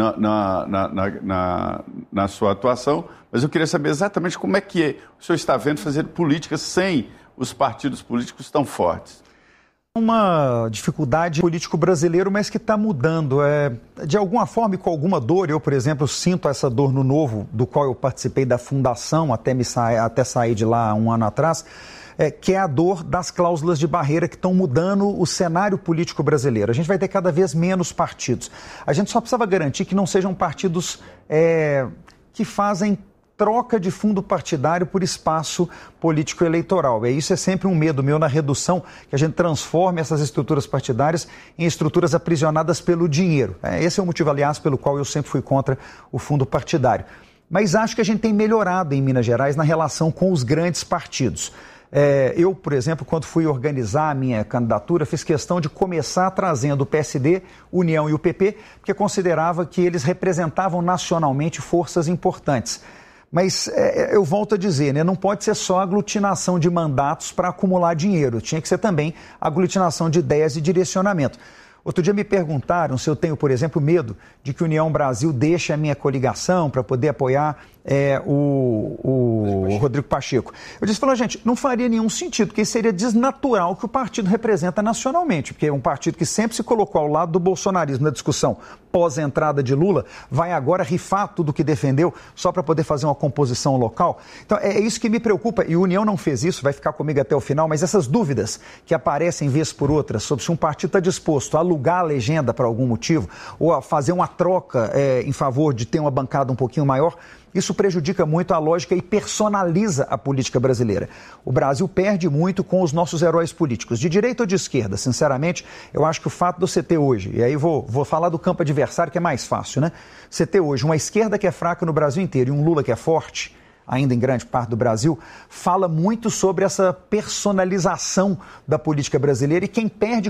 Na sua atuação, mas eu queria saber exatamente como é que o senhor está vendo fazer política sem os partidos políticos tão fortes. Uma dificuldade político brasileiro, mas que está mudando. De alguma forma e com alguma dor, eu, por exemplo, sinto essa dor no Novo, do qual eu participei da fundação até sair de lá 1 ano atrás, que é a dor das cláusulas de barreira que estão mudando o cenário político brasileiro. A gente vai ter cada vez menos partidos. A gente só precisava garantir que não sejam partidos que fazem troca de fundo partidário por espaço político eleitoral. E isso é sempre um medo meu na redução, que a gente transforme essas estruturas partidárias em estruturas aprisionadas pelo dinheiro. Esse é o motivo, aliás, pelo qual eu sempre fui contra o fundo partidário. Mas acho que a gente tem melhorado em Minas Gerais na relação com os grandes partidos. Eu, por exemplo, quando fui organizar a minha candidatura, fiz questão de começar trazendo o PSD, União e o PP, porque considerava que eles representavam nacionalmente forças importantes. Mas eu volto a dizer, né, não pode ser só aglutinação de mandatos para acumular dinheiro, tinha que ser também aglutinação de ideias e direcionamento. Outro dia me perguntaram se eu tenho, por exemplo, medo de que a União Brasil deixe a minha coligação para poder apoiar o Rodrigo Pacheco. Eu disse, gente, não faria nenhum sentido, porque seria desnatural que o partido representa nacionalmente, porque é um partido que sempre se colocou ao lado do bolsonarismo na discussão pós-entrada de Lula, vai agora rifar tudo o que defendeu só para poder fazer uma composição local. Então, é isso que me preocupa, e a União não fez isso, vai ficar comigo até o final, mas essas dúvidas que aparecem vez por outra sobre se um partido está disposto a alugar a legenda para algum motivo, ou a fazer uma troca em favor de ter uma bancada um pouquinho maior, isso prejudica muito a lógica e personaliza a política brasileira. O Brasil perde muito com os nossos heróis políticos, de direita ou de esquerda. Sinceramente, eu acho que o fato de você ter hoje, e aí vou falar do campo adversário, que é mais fácil, né? Você ter hoje uma esquerda que é fraca no Brasil inteiro e um Lula que é forte, ainda em grande parte do Brasil, fala muito sobre essa personalização da política brasileira, e quem perde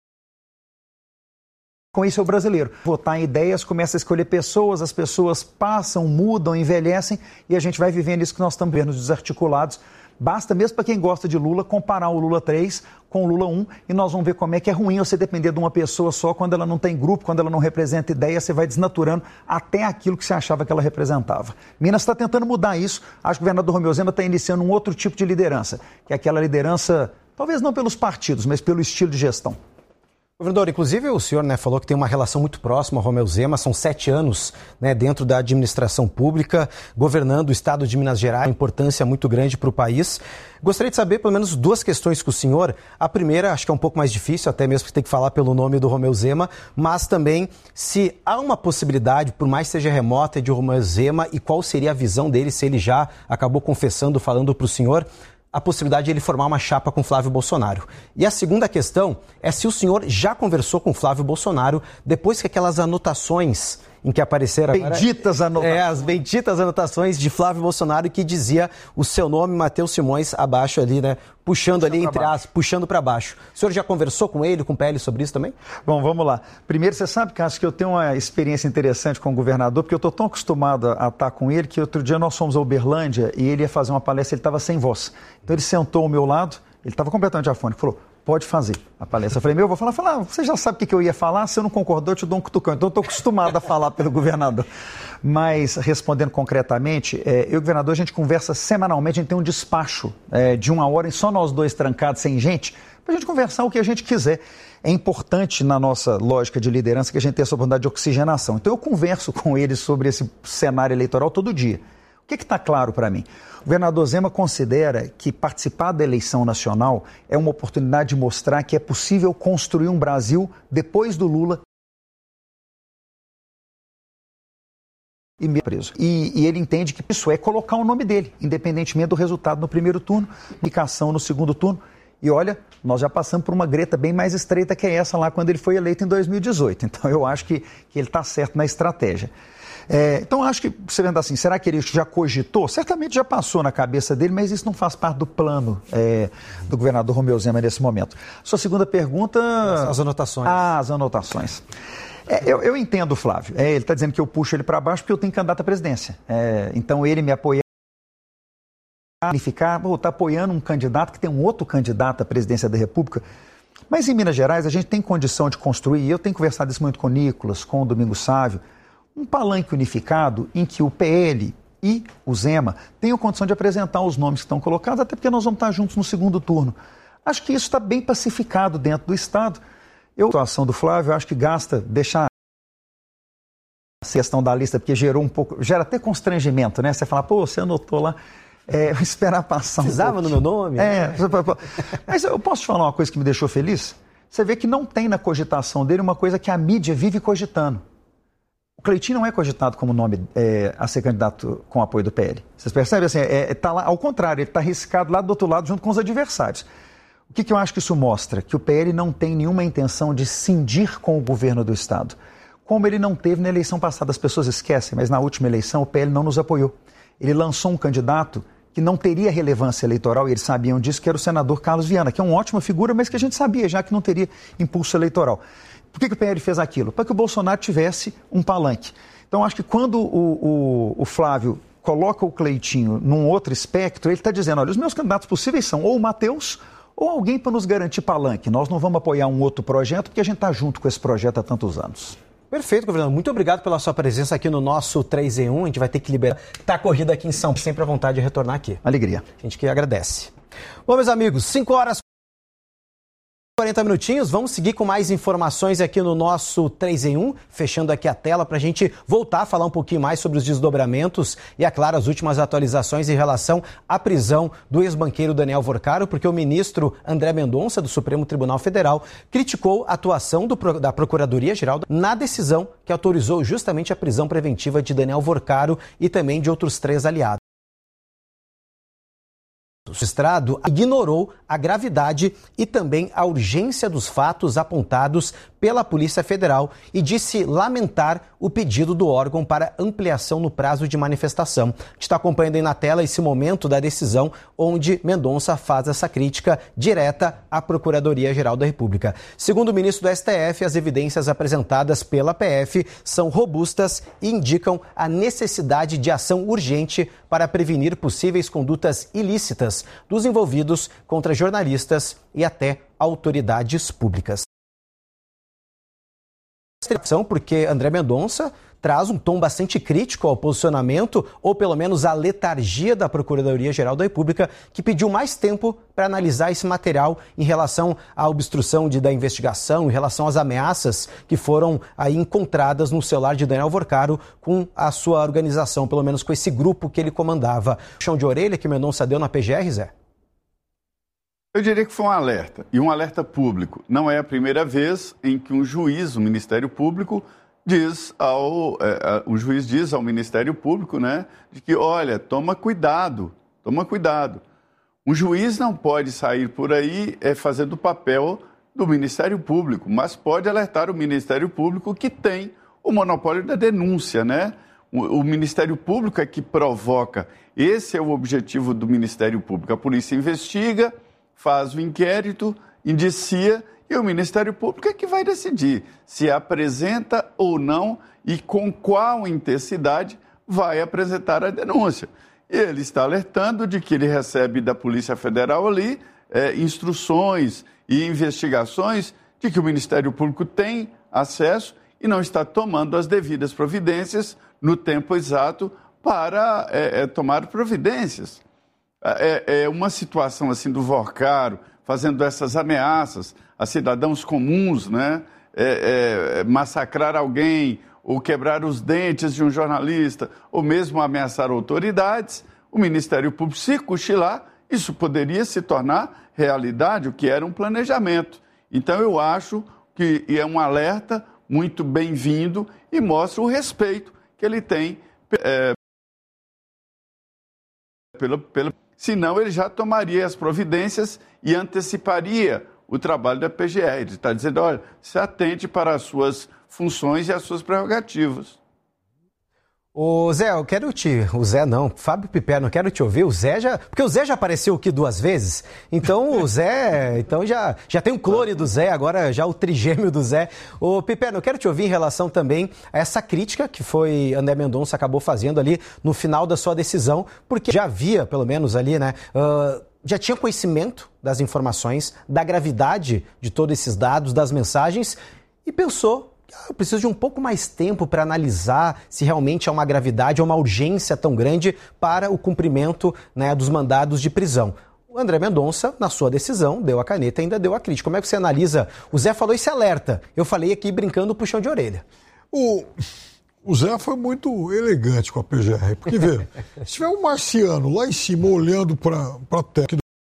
com isso é o brasileiro. Votar em ideias, começa a escolher pessoas, as pessoas passam, mudam, envelhecem, e a gente vai vivendo isso que nós estamos vendo, desarticulados. Basta, mesmo para quem gosta de Lula, comparar o Lula 3 com o Lula 1, e nós vamos ver como é que é ruim você depender de uma pessoa só, quando ela não tem grupo, quando ela não representa ideia, você vai desnaturando até aquilo que você achava que ela representava. Minas está tentando mudar isso. Acho que o governador Romeu Zema está iniciando um outro tipo de liderança, que é aquela liderança, talvez não pelos partidos, mas pelo estilo de gestão. Governador, inclusive o senhor falou que tem uma relação muito próxima ao Romeu Zema, são 7 anos dentro da administração pública, governando o estado de Minas Gerais, uma importância muito grande para o país. Gostaria de saber pelo menos 2 questões com o senhor. A primeira, acho que é um pouco mais difícil, até mesmo porque tem que falar pelo nome do Romeu Zema, mas também se há uma possibilidade, por mais que seja remota, de Romeu Zema, e qual seria a visão dele, se ele já acabou confessando, falando para o senhor, a possibilidade de ele formar uma chapa com Flávio Bolsonaro. E a segunda questão é se o senhor já conversou com Flávio Bolsonaro depois que aquelas anotações em que apareceram... Benditas anotações. As benditas anotações de Flávio Bolsonaro, que dizia o seu nome, Matheus Simões, abaixo ali, puxando ali, entre aspas, puxando para baixo. O senhor já conversou com ele, com o PL sobre isso também? Bom, vamos lá. Primeiro, você sabe, Cássio, que eu tenho uma experiência interessante com o governador, porque eu estou tão acostumado a estar com ele, que outro dia nós fomos a Uberlândia e ele ia fazer uma palestra, ele estava sem voz. Então ele sentou ao meu lado, ele estava completamente afônico, falou: pode fazer a palestra. Eu falei, vou falar, você já sabe o que eu ia falar, se eu não concordou, eu te dou um cutucão. Então eu estou acostumado a falar pelo governador. Mas, respondendo concretamente, eu e o governador, a gente conversa semanalmente, a gente tem um despacho de 1 hora, só nós dois trancados, sem gente, para a gente conversar o que a gente quiser. É importante na nossa lógica de liderança que a gente tenha essa oportunidade de oxigenação. Então eu converso com ele sobre esse cenário eleitoral todo dia. O que está claro para mim? O governador Zema considera que participar da eleição nacional é uma oportunidade de mostrar que é possível construir um Brasil depois do Lula e preso. E ele entende que isso é colocar o nome dele, independentemente do resultado no primeiro turno, indicação no segundo turno. E olha, nós já passamos por uma greta bem mais estreita que essa lá quando ele foi eleito em 2018. Então eu acho que ele está certo na estratégia. Então, acho que, você vendo assim, será que ele já cogitou? Certamente já passou na cabeça dele, mas isso não faz parte do plano do governador Romeu Zema nesse momento. Sua segunda pergunta... As anotações. As anotações. Eu entendo o Flávio. Ele está dizendo que eu puxo ele para baixo porque eu tenho candidato à presidência. Então, ele me apoia... está apoiando um candidato que tem um outro candidato à presidência da República. Mas em Minas Gerais, a gente tem condição de construir, e eu tenho conversado isso muito com o Nicolas, com o Domingos Sávio, um palanque unificado em que o PL e o Zema tenham condição de apresentar os nomes que estão colocados, até porque nós vamos estar juntos no segundo turno. Acho que isso está bem pacificado dentro do Estado. A situação do Flávio, eu acho que deixar a questão da lista, porque gera até constrangimento, né? Você fala, você anotou lá, esperar passar precisava no meu nome? Mas eu posso te falar uma coisa que me deixou feliz? Você vê que não tem na cogitação dele uma coisa que a mídia vive cogitando. O Cleitinho não é cogitado como nome a ser candidato com apoio do PL. Vocês percebem? Assim, tá lá, ao contrário, ele está riscado lá do outro lado junto com os adversários. O que eu acho que isso mostra? Que o PL não tem nenhuma intenção de cindir com o governo do Estado. Como ele não teve na eleição passada. As pessoas esquecem, mas na última eleição o PL não nos apoiou. Ele lançou um candidato que não teria relevância eleitoral, e eles sabiam disso, que era o senador Carlos Viana, que é uma ótima figura, mas que a gente sabia já que não teria impulso eleitoral. Por que o PL fez aquilo? Para que o Bolsonaro tivesse um palanque. Então, acho que quando o Flávio coloca o Cleitinho num outro espectro, ele está dizendo, olha, os meus candidatos possíveis são ou o Matheus ou alguém para nos garantir palanque. Nós não vamos apoiar um outro projeto, porque a gente está junto com esse projeto há tantos anos. Perfeito, governador. Muito obrigado pela sua presença aqui no nosso 3 em 1. A gente vai ter que liberar. Tá corrida aqui em São Paulo, sempre à vontade de retornar aqui. Alegria. A gente que agradece. Bom, meus amigos, 5 horas 40 minutinhos, vamos seguir com mais informações aqui no nosso 3 em 1, fechando aqui a tela para a gente voltar a falar um pouquinho mais sobre os desdobramentos e, é claro, as últimas atualizações em relação à prisão do ex-banqueiro Daniel Vorcaro, porque o ministro André Mendonça, do Supremo Tribunal Federal, criticou a atuação da Procuradoria-Geral na decisão que autorizou justamente a prisão preventiva de Daniel Vorcaro e também de outros 3 aliados. O magistrado ignorou a gravidade e também a urgência dos fatos apontados pela Polícia Federal e disse lamentar o pedido do órgão para ampliação no prazo de manifestação. A gente está acompanhando aí na tela esse momento da decisão onde Mendonça faz essa crítica direta à Procuradoria-Geral da República. Segundo o ministro do STF, as evidências apresentadas pela PF são robustas e indicam a necessidade de ação urgente para prevenir possíveis condutas ilícitas dos envolvidos contra jornalistas e até autoridades públicas. Porque André Mendonça traz um tom bastante crítico ao posicionamento, ou pelo menos à letargia da Procuradoria-Geral da República, que pediu mais tempo para analisar esse material em relação à obstrução da investigação, em relação às ameaças que foram aí encontradas no celular de Daniel Vorcaro com a sua organização, pelo menos com esse grupo que ele comandava. Chão de orelha que Mendonça deu na PGR, Zé? Eu diria que foi um alerta, e um alerta público. Não é a primeira vez em que um juiz, o Ministério Público, diz ao Ministério Público, né, de que, olha, toma cuidado. Um juiz não pode sair por aí fazendo o papel do Ministério Público, mas pode alertar o Ministério Público que tem o monopólio da denúncia, né? O Ministério Público é que provoca. Esse é o objetivo do Ministério Público. A polícia investiga, faz o inquérito, indicia, e o Ministério Público é que vai decidir se apresenta ou não e com qual intensidade vai apresentar a denúncia. Ele está alertando de que ele recebe da Polícia Federal ali instruções e investigações de que o Ministério Público tem acesso e não está tomando as devidas providências no tempo exato para tomar providências. É uma situação assim do Vorcaro, fazendo essas ameaças a cidadãos comuns, né? Massacrar alguém, ou quebrar os dentes de um jornalista, ou mesmo ameaçar autoridades, o Ministério Público, se cochilar, isso poderia se tornar realidade, o que era um planejamento. Então, eu acho que é um alerta muito bem-vindo e mostra o respeito que ele tem senão ele já tomaria as providências e anteciparia o trabalho da PGR. Ele está dizendo, olha, se atente para as suas funções e as suas prerrogativas. Ô Zé, Fábio Piperno, eu quero te ouvir. O Zé porque o Zé já apareceu aqui 2 vezes, então o Zé, já tem um clone do Zé, agora já o trigêmeo do Zé. Ô Piperno, eu quero te ouvir em relação também a essa crítica que foi André Mendonça acabou fazendo ali no final da sua decisão, porque já havia, pelo menos ali, né, já tinha conhecimento das informações, da gravidade de todos esses dados, das mensagens, e pensou, eu preciso de um pouco mais tempo para analisar se realmente há uma gravidade ou uma urgência tão grande para o cumprimento, né, dos mandados de prisão. O André Mendonça, na sua decisão, deu a caneta e ainda deu a crítica. Como é que você analisa? O Zé falou esse alerta. Eu falei aqui brincando puxão de orelha. O Zé foi muito elegante com a PGR, porque, vê, se tiver um marciano lá em cima olhando para a terra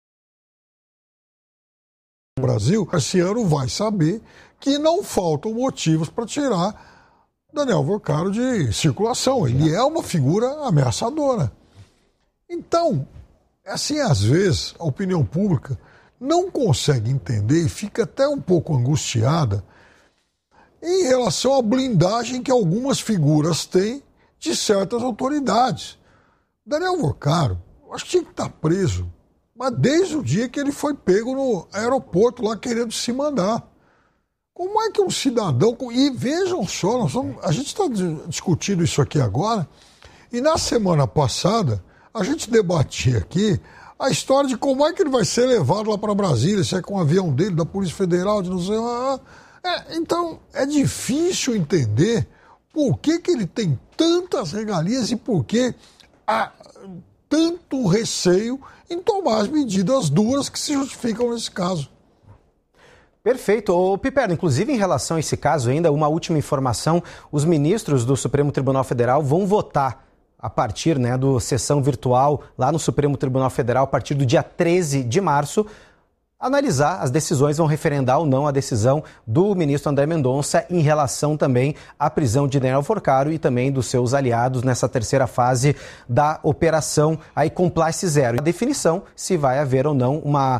do Brasil, o marciano vai saber que não faltam motivos para tirar Daniel Vorcaro de circulação. Ele é uma figura ameaçadora. Então, assim, às vezes, a opinião pública não consegue entender e fica até um pouco angustiada em relação à blindagem que algumas figuras têm de certas autoridades. Daniel Vorcaro, acho que tinha que estar preso, mas desde o dia que ele foi pego no aeroporto lá querendo se mandar. Como é que um cidadão... E vejam só, a gente está discutindo isso aqui agora, e na semana passada a gente debatia aqui a história de como é que ele vai ser levado lá para Brasília, se é com o avião dele, da Polícia Federal, de não sei... Então, é difícil entender por que ele tem tantas regalias e por que há tanto receio em tomar as medidas duras que se justificam nesse caso. Perfeito. Ô, Piperno, inclusive em relação a esse caso ainda, uma última informação, os ministros do Supremo Tribunal Federal vão votar a partir do sessão virtual lá no Supremo Tribunal Federal, a partir do dia 13 de março, analisar as decisões, vão referendar ou não a decisão do ministro André Mendonça em relação também à prisão de Daniel Vorcaro e também dos seus aliados nessa terceira fase da operação aí Complice Zero. A definição se vai haver ou não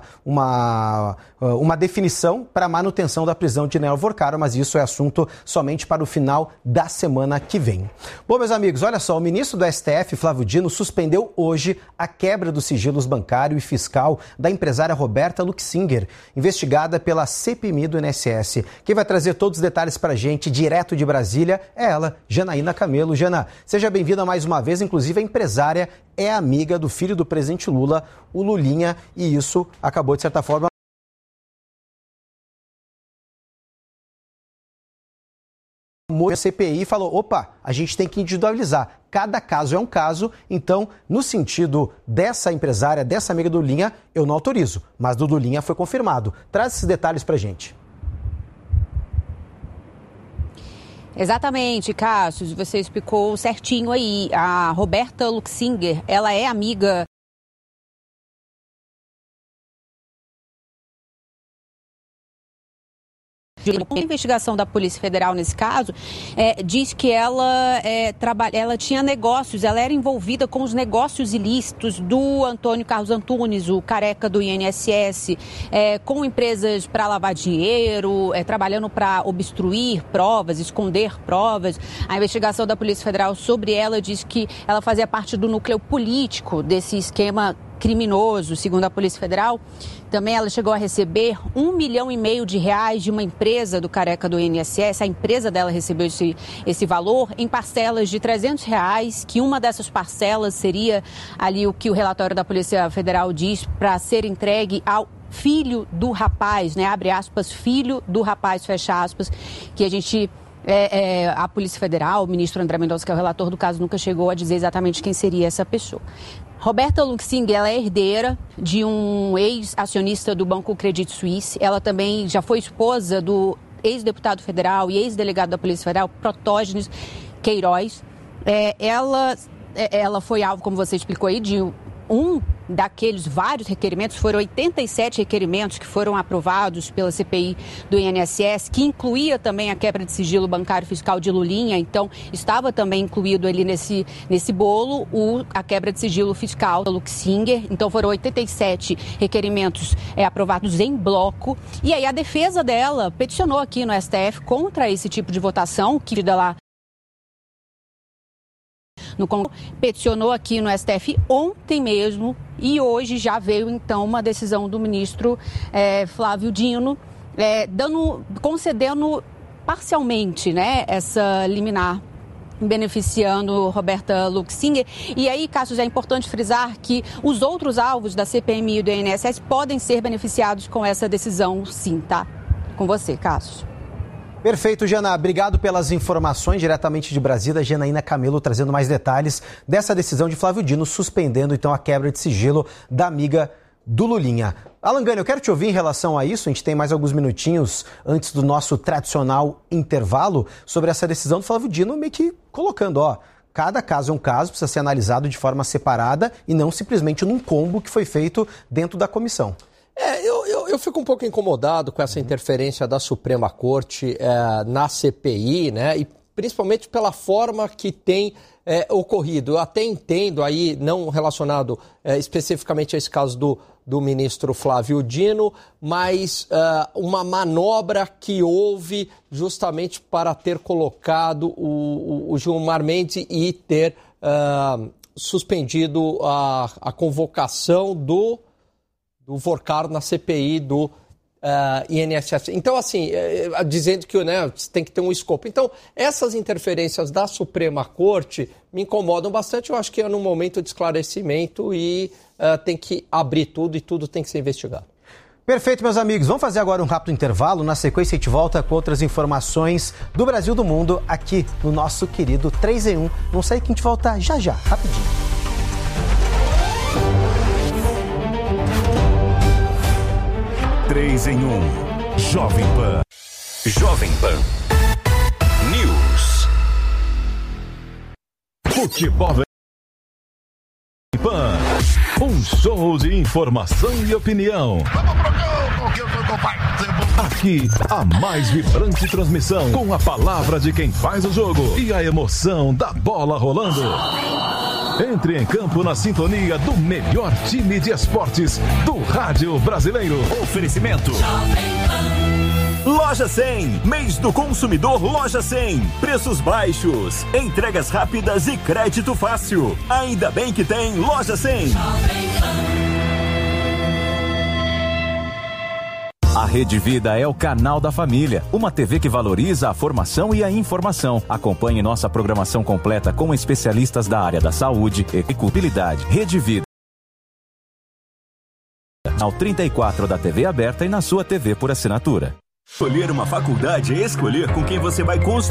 uma definição para a manutenção da prisão de Daniel Vorcaro, mas isso é assunto somente para o final da semana que vem. Bom, meus amigos, olha só, o ministro do STF, Flávio Dino, suspendeu hoje a quebra dos sigilos bancário e fiscal da empresária Roberta Luxinger, investigada pela CPMI do INSS. Quem vai trazer todos os detalhes para a gente, direto de Brasília, é ela, Janaína Camelo. Jana, seja bem-vinda mais uma vez. Inclusive, a empresária é amiga do filho do presidente Lula, o Lulinha, e isso acabou, de certa forma, a CPI falou, opa, a gente tem que individualizar. Cada caso é um caso, então, no sentido dessa empresária, dessa amiga do Lulinha, eu não autorizo, mas do Lulinha foi confirmado. Traz esses detalhes pra gente. Exatamente, Cássio, você explicou certinho aí. A Roberta Luxinger, ela é amiga A investigação da Polícia Federal nesse caso diz que ela tinha negócios, ela era envolvida com os negócios ilícitos do Antônio Carlos Antunes, o careca do INSS, com empresas para lavar dinheiro, trabalhando para obstruir provas, esconder provas. A investigação da Polícia Federal sobre ela diz que ela fazia parte do núcleo político desse esquema criminoso, segundo a Polícia Federal. Também ela chegou a receber R$1,5 milhão de uma empresa do careca do INSS. A empresa dela recebeu esse valor em parcelas de R$300, que uma dessas parcelas seria ali o que o relatório da Polícia Federal diz para ser entregue ao filho do rapaz, né? Abre aspas, filho do rapaz, fecha aspas, que a gente... a Polícia Federal, o ministro André Mendonça, que é o relator do caso, nunca chegou a dizer exatamente quem seria essa pessoa. Roberta Luxinger, ela é herdeira de um ex-acionista do Banco Credit Suisse. Ela também já foi esposa do ex-deputado federal e ex-delegado da Polícia Federal, Protógenes Queiroz. Ela foi alvo, como você explicou aí, de um daqueles vários requerimentos. Foram 87 requerimentos que foram aprovados pela CPI do INSS, que incluía também a quebra de sigilo bancário fiscal de Lulinha. Então, estava também incluído ali nesse bolo a quebra de sigilo fiscal da Luxinger. Então, foram 87 requerimentos aprovados em bloco. E aí, a defesa dela peticionou aqui no STF contra esse tipo de votação, que lá peticionou aqui no STF ontem mesmo, e hoje já veio então uma decisão do ministro Flávio Dino concedendo parcialmente, né, essa liminar, beneficiando Roberta Luxinger. E aí, Cássio, é importante frisar que os outros alvos da CPMI e do INSS podem ser beneficiados com essa decisão, sim, tá? Com você, Cássio. Perfeito, Jana. Obrigado pelas informações diretamente de Brasília. Janaína Camelo trazendo mais detalhes dessa decisão de Flávio Dino, suspendendo então a quebra de sigilo da amiga do Lulinha. Alan Gani, eu quero te ouvir em relação a isso. A gente tem mais alguns minutinhos antes do nosso tradicional intervalo sobre essa decisão do Flávio Dino, meio que colocando, cada caso é um caso, precisa ser analisado de forma separada e não simplesmente num combo que foi feito dentro da comissão. Eu fico um pouco incomodado com essa interferência da Suprema Corte na CPI, né? E principalmente pela forma que tem ocorrido. Eu até entendo aí, não relacionado especificamente a esse caso do ministro Flávio Dino, mas uma manobra que houve justamente para ter colocado o Gilmar Mendes e ter suspendido a convocação do Vorcaro na CPI do INSS. Então, assim, dizendo que tem que ter um escopo. Então, essas interferências da Suprema Corte me incomodam bastante. Eu acho que é num momento de esclarecimento e tem que abrir tudo e tudo tem que ser investigado. Perfeito, meus amigos. Vamos fazer agora um rápido intervalo. Na sequência, a gente volta com outras informações do Brasil e do mundo aqui no nosso querido 3 em 1. Não sai que a gente volta já, rapidinho. Três em 1. Jovem Pan. Jovem Pan News. Futebol Pan. Um show de informação e opinião. Aqui, a mais vibrante transmissão, com a palavra de quem faz o jogo e a emoção da bola rolando. Entre em campo na sintonia do melhor time de esportes do rádio brasileiro. Oferecimento Loja 100, mês do consumidor Loja 100. Preços baixos, entregas rápidas e crédito fácil. Ainda bem que tem Loja 100. A Rede Vida é o canal da família, uma TV que valoriza a formação e a informação. Acompanhe nossa programação completa com especialistas da área da saúde e cuidabilidade. Rede Vida. Ao 34 da TV aberta e na sua TV por assinatura. Escolher uma faculdade é escolher com quem você vai construir.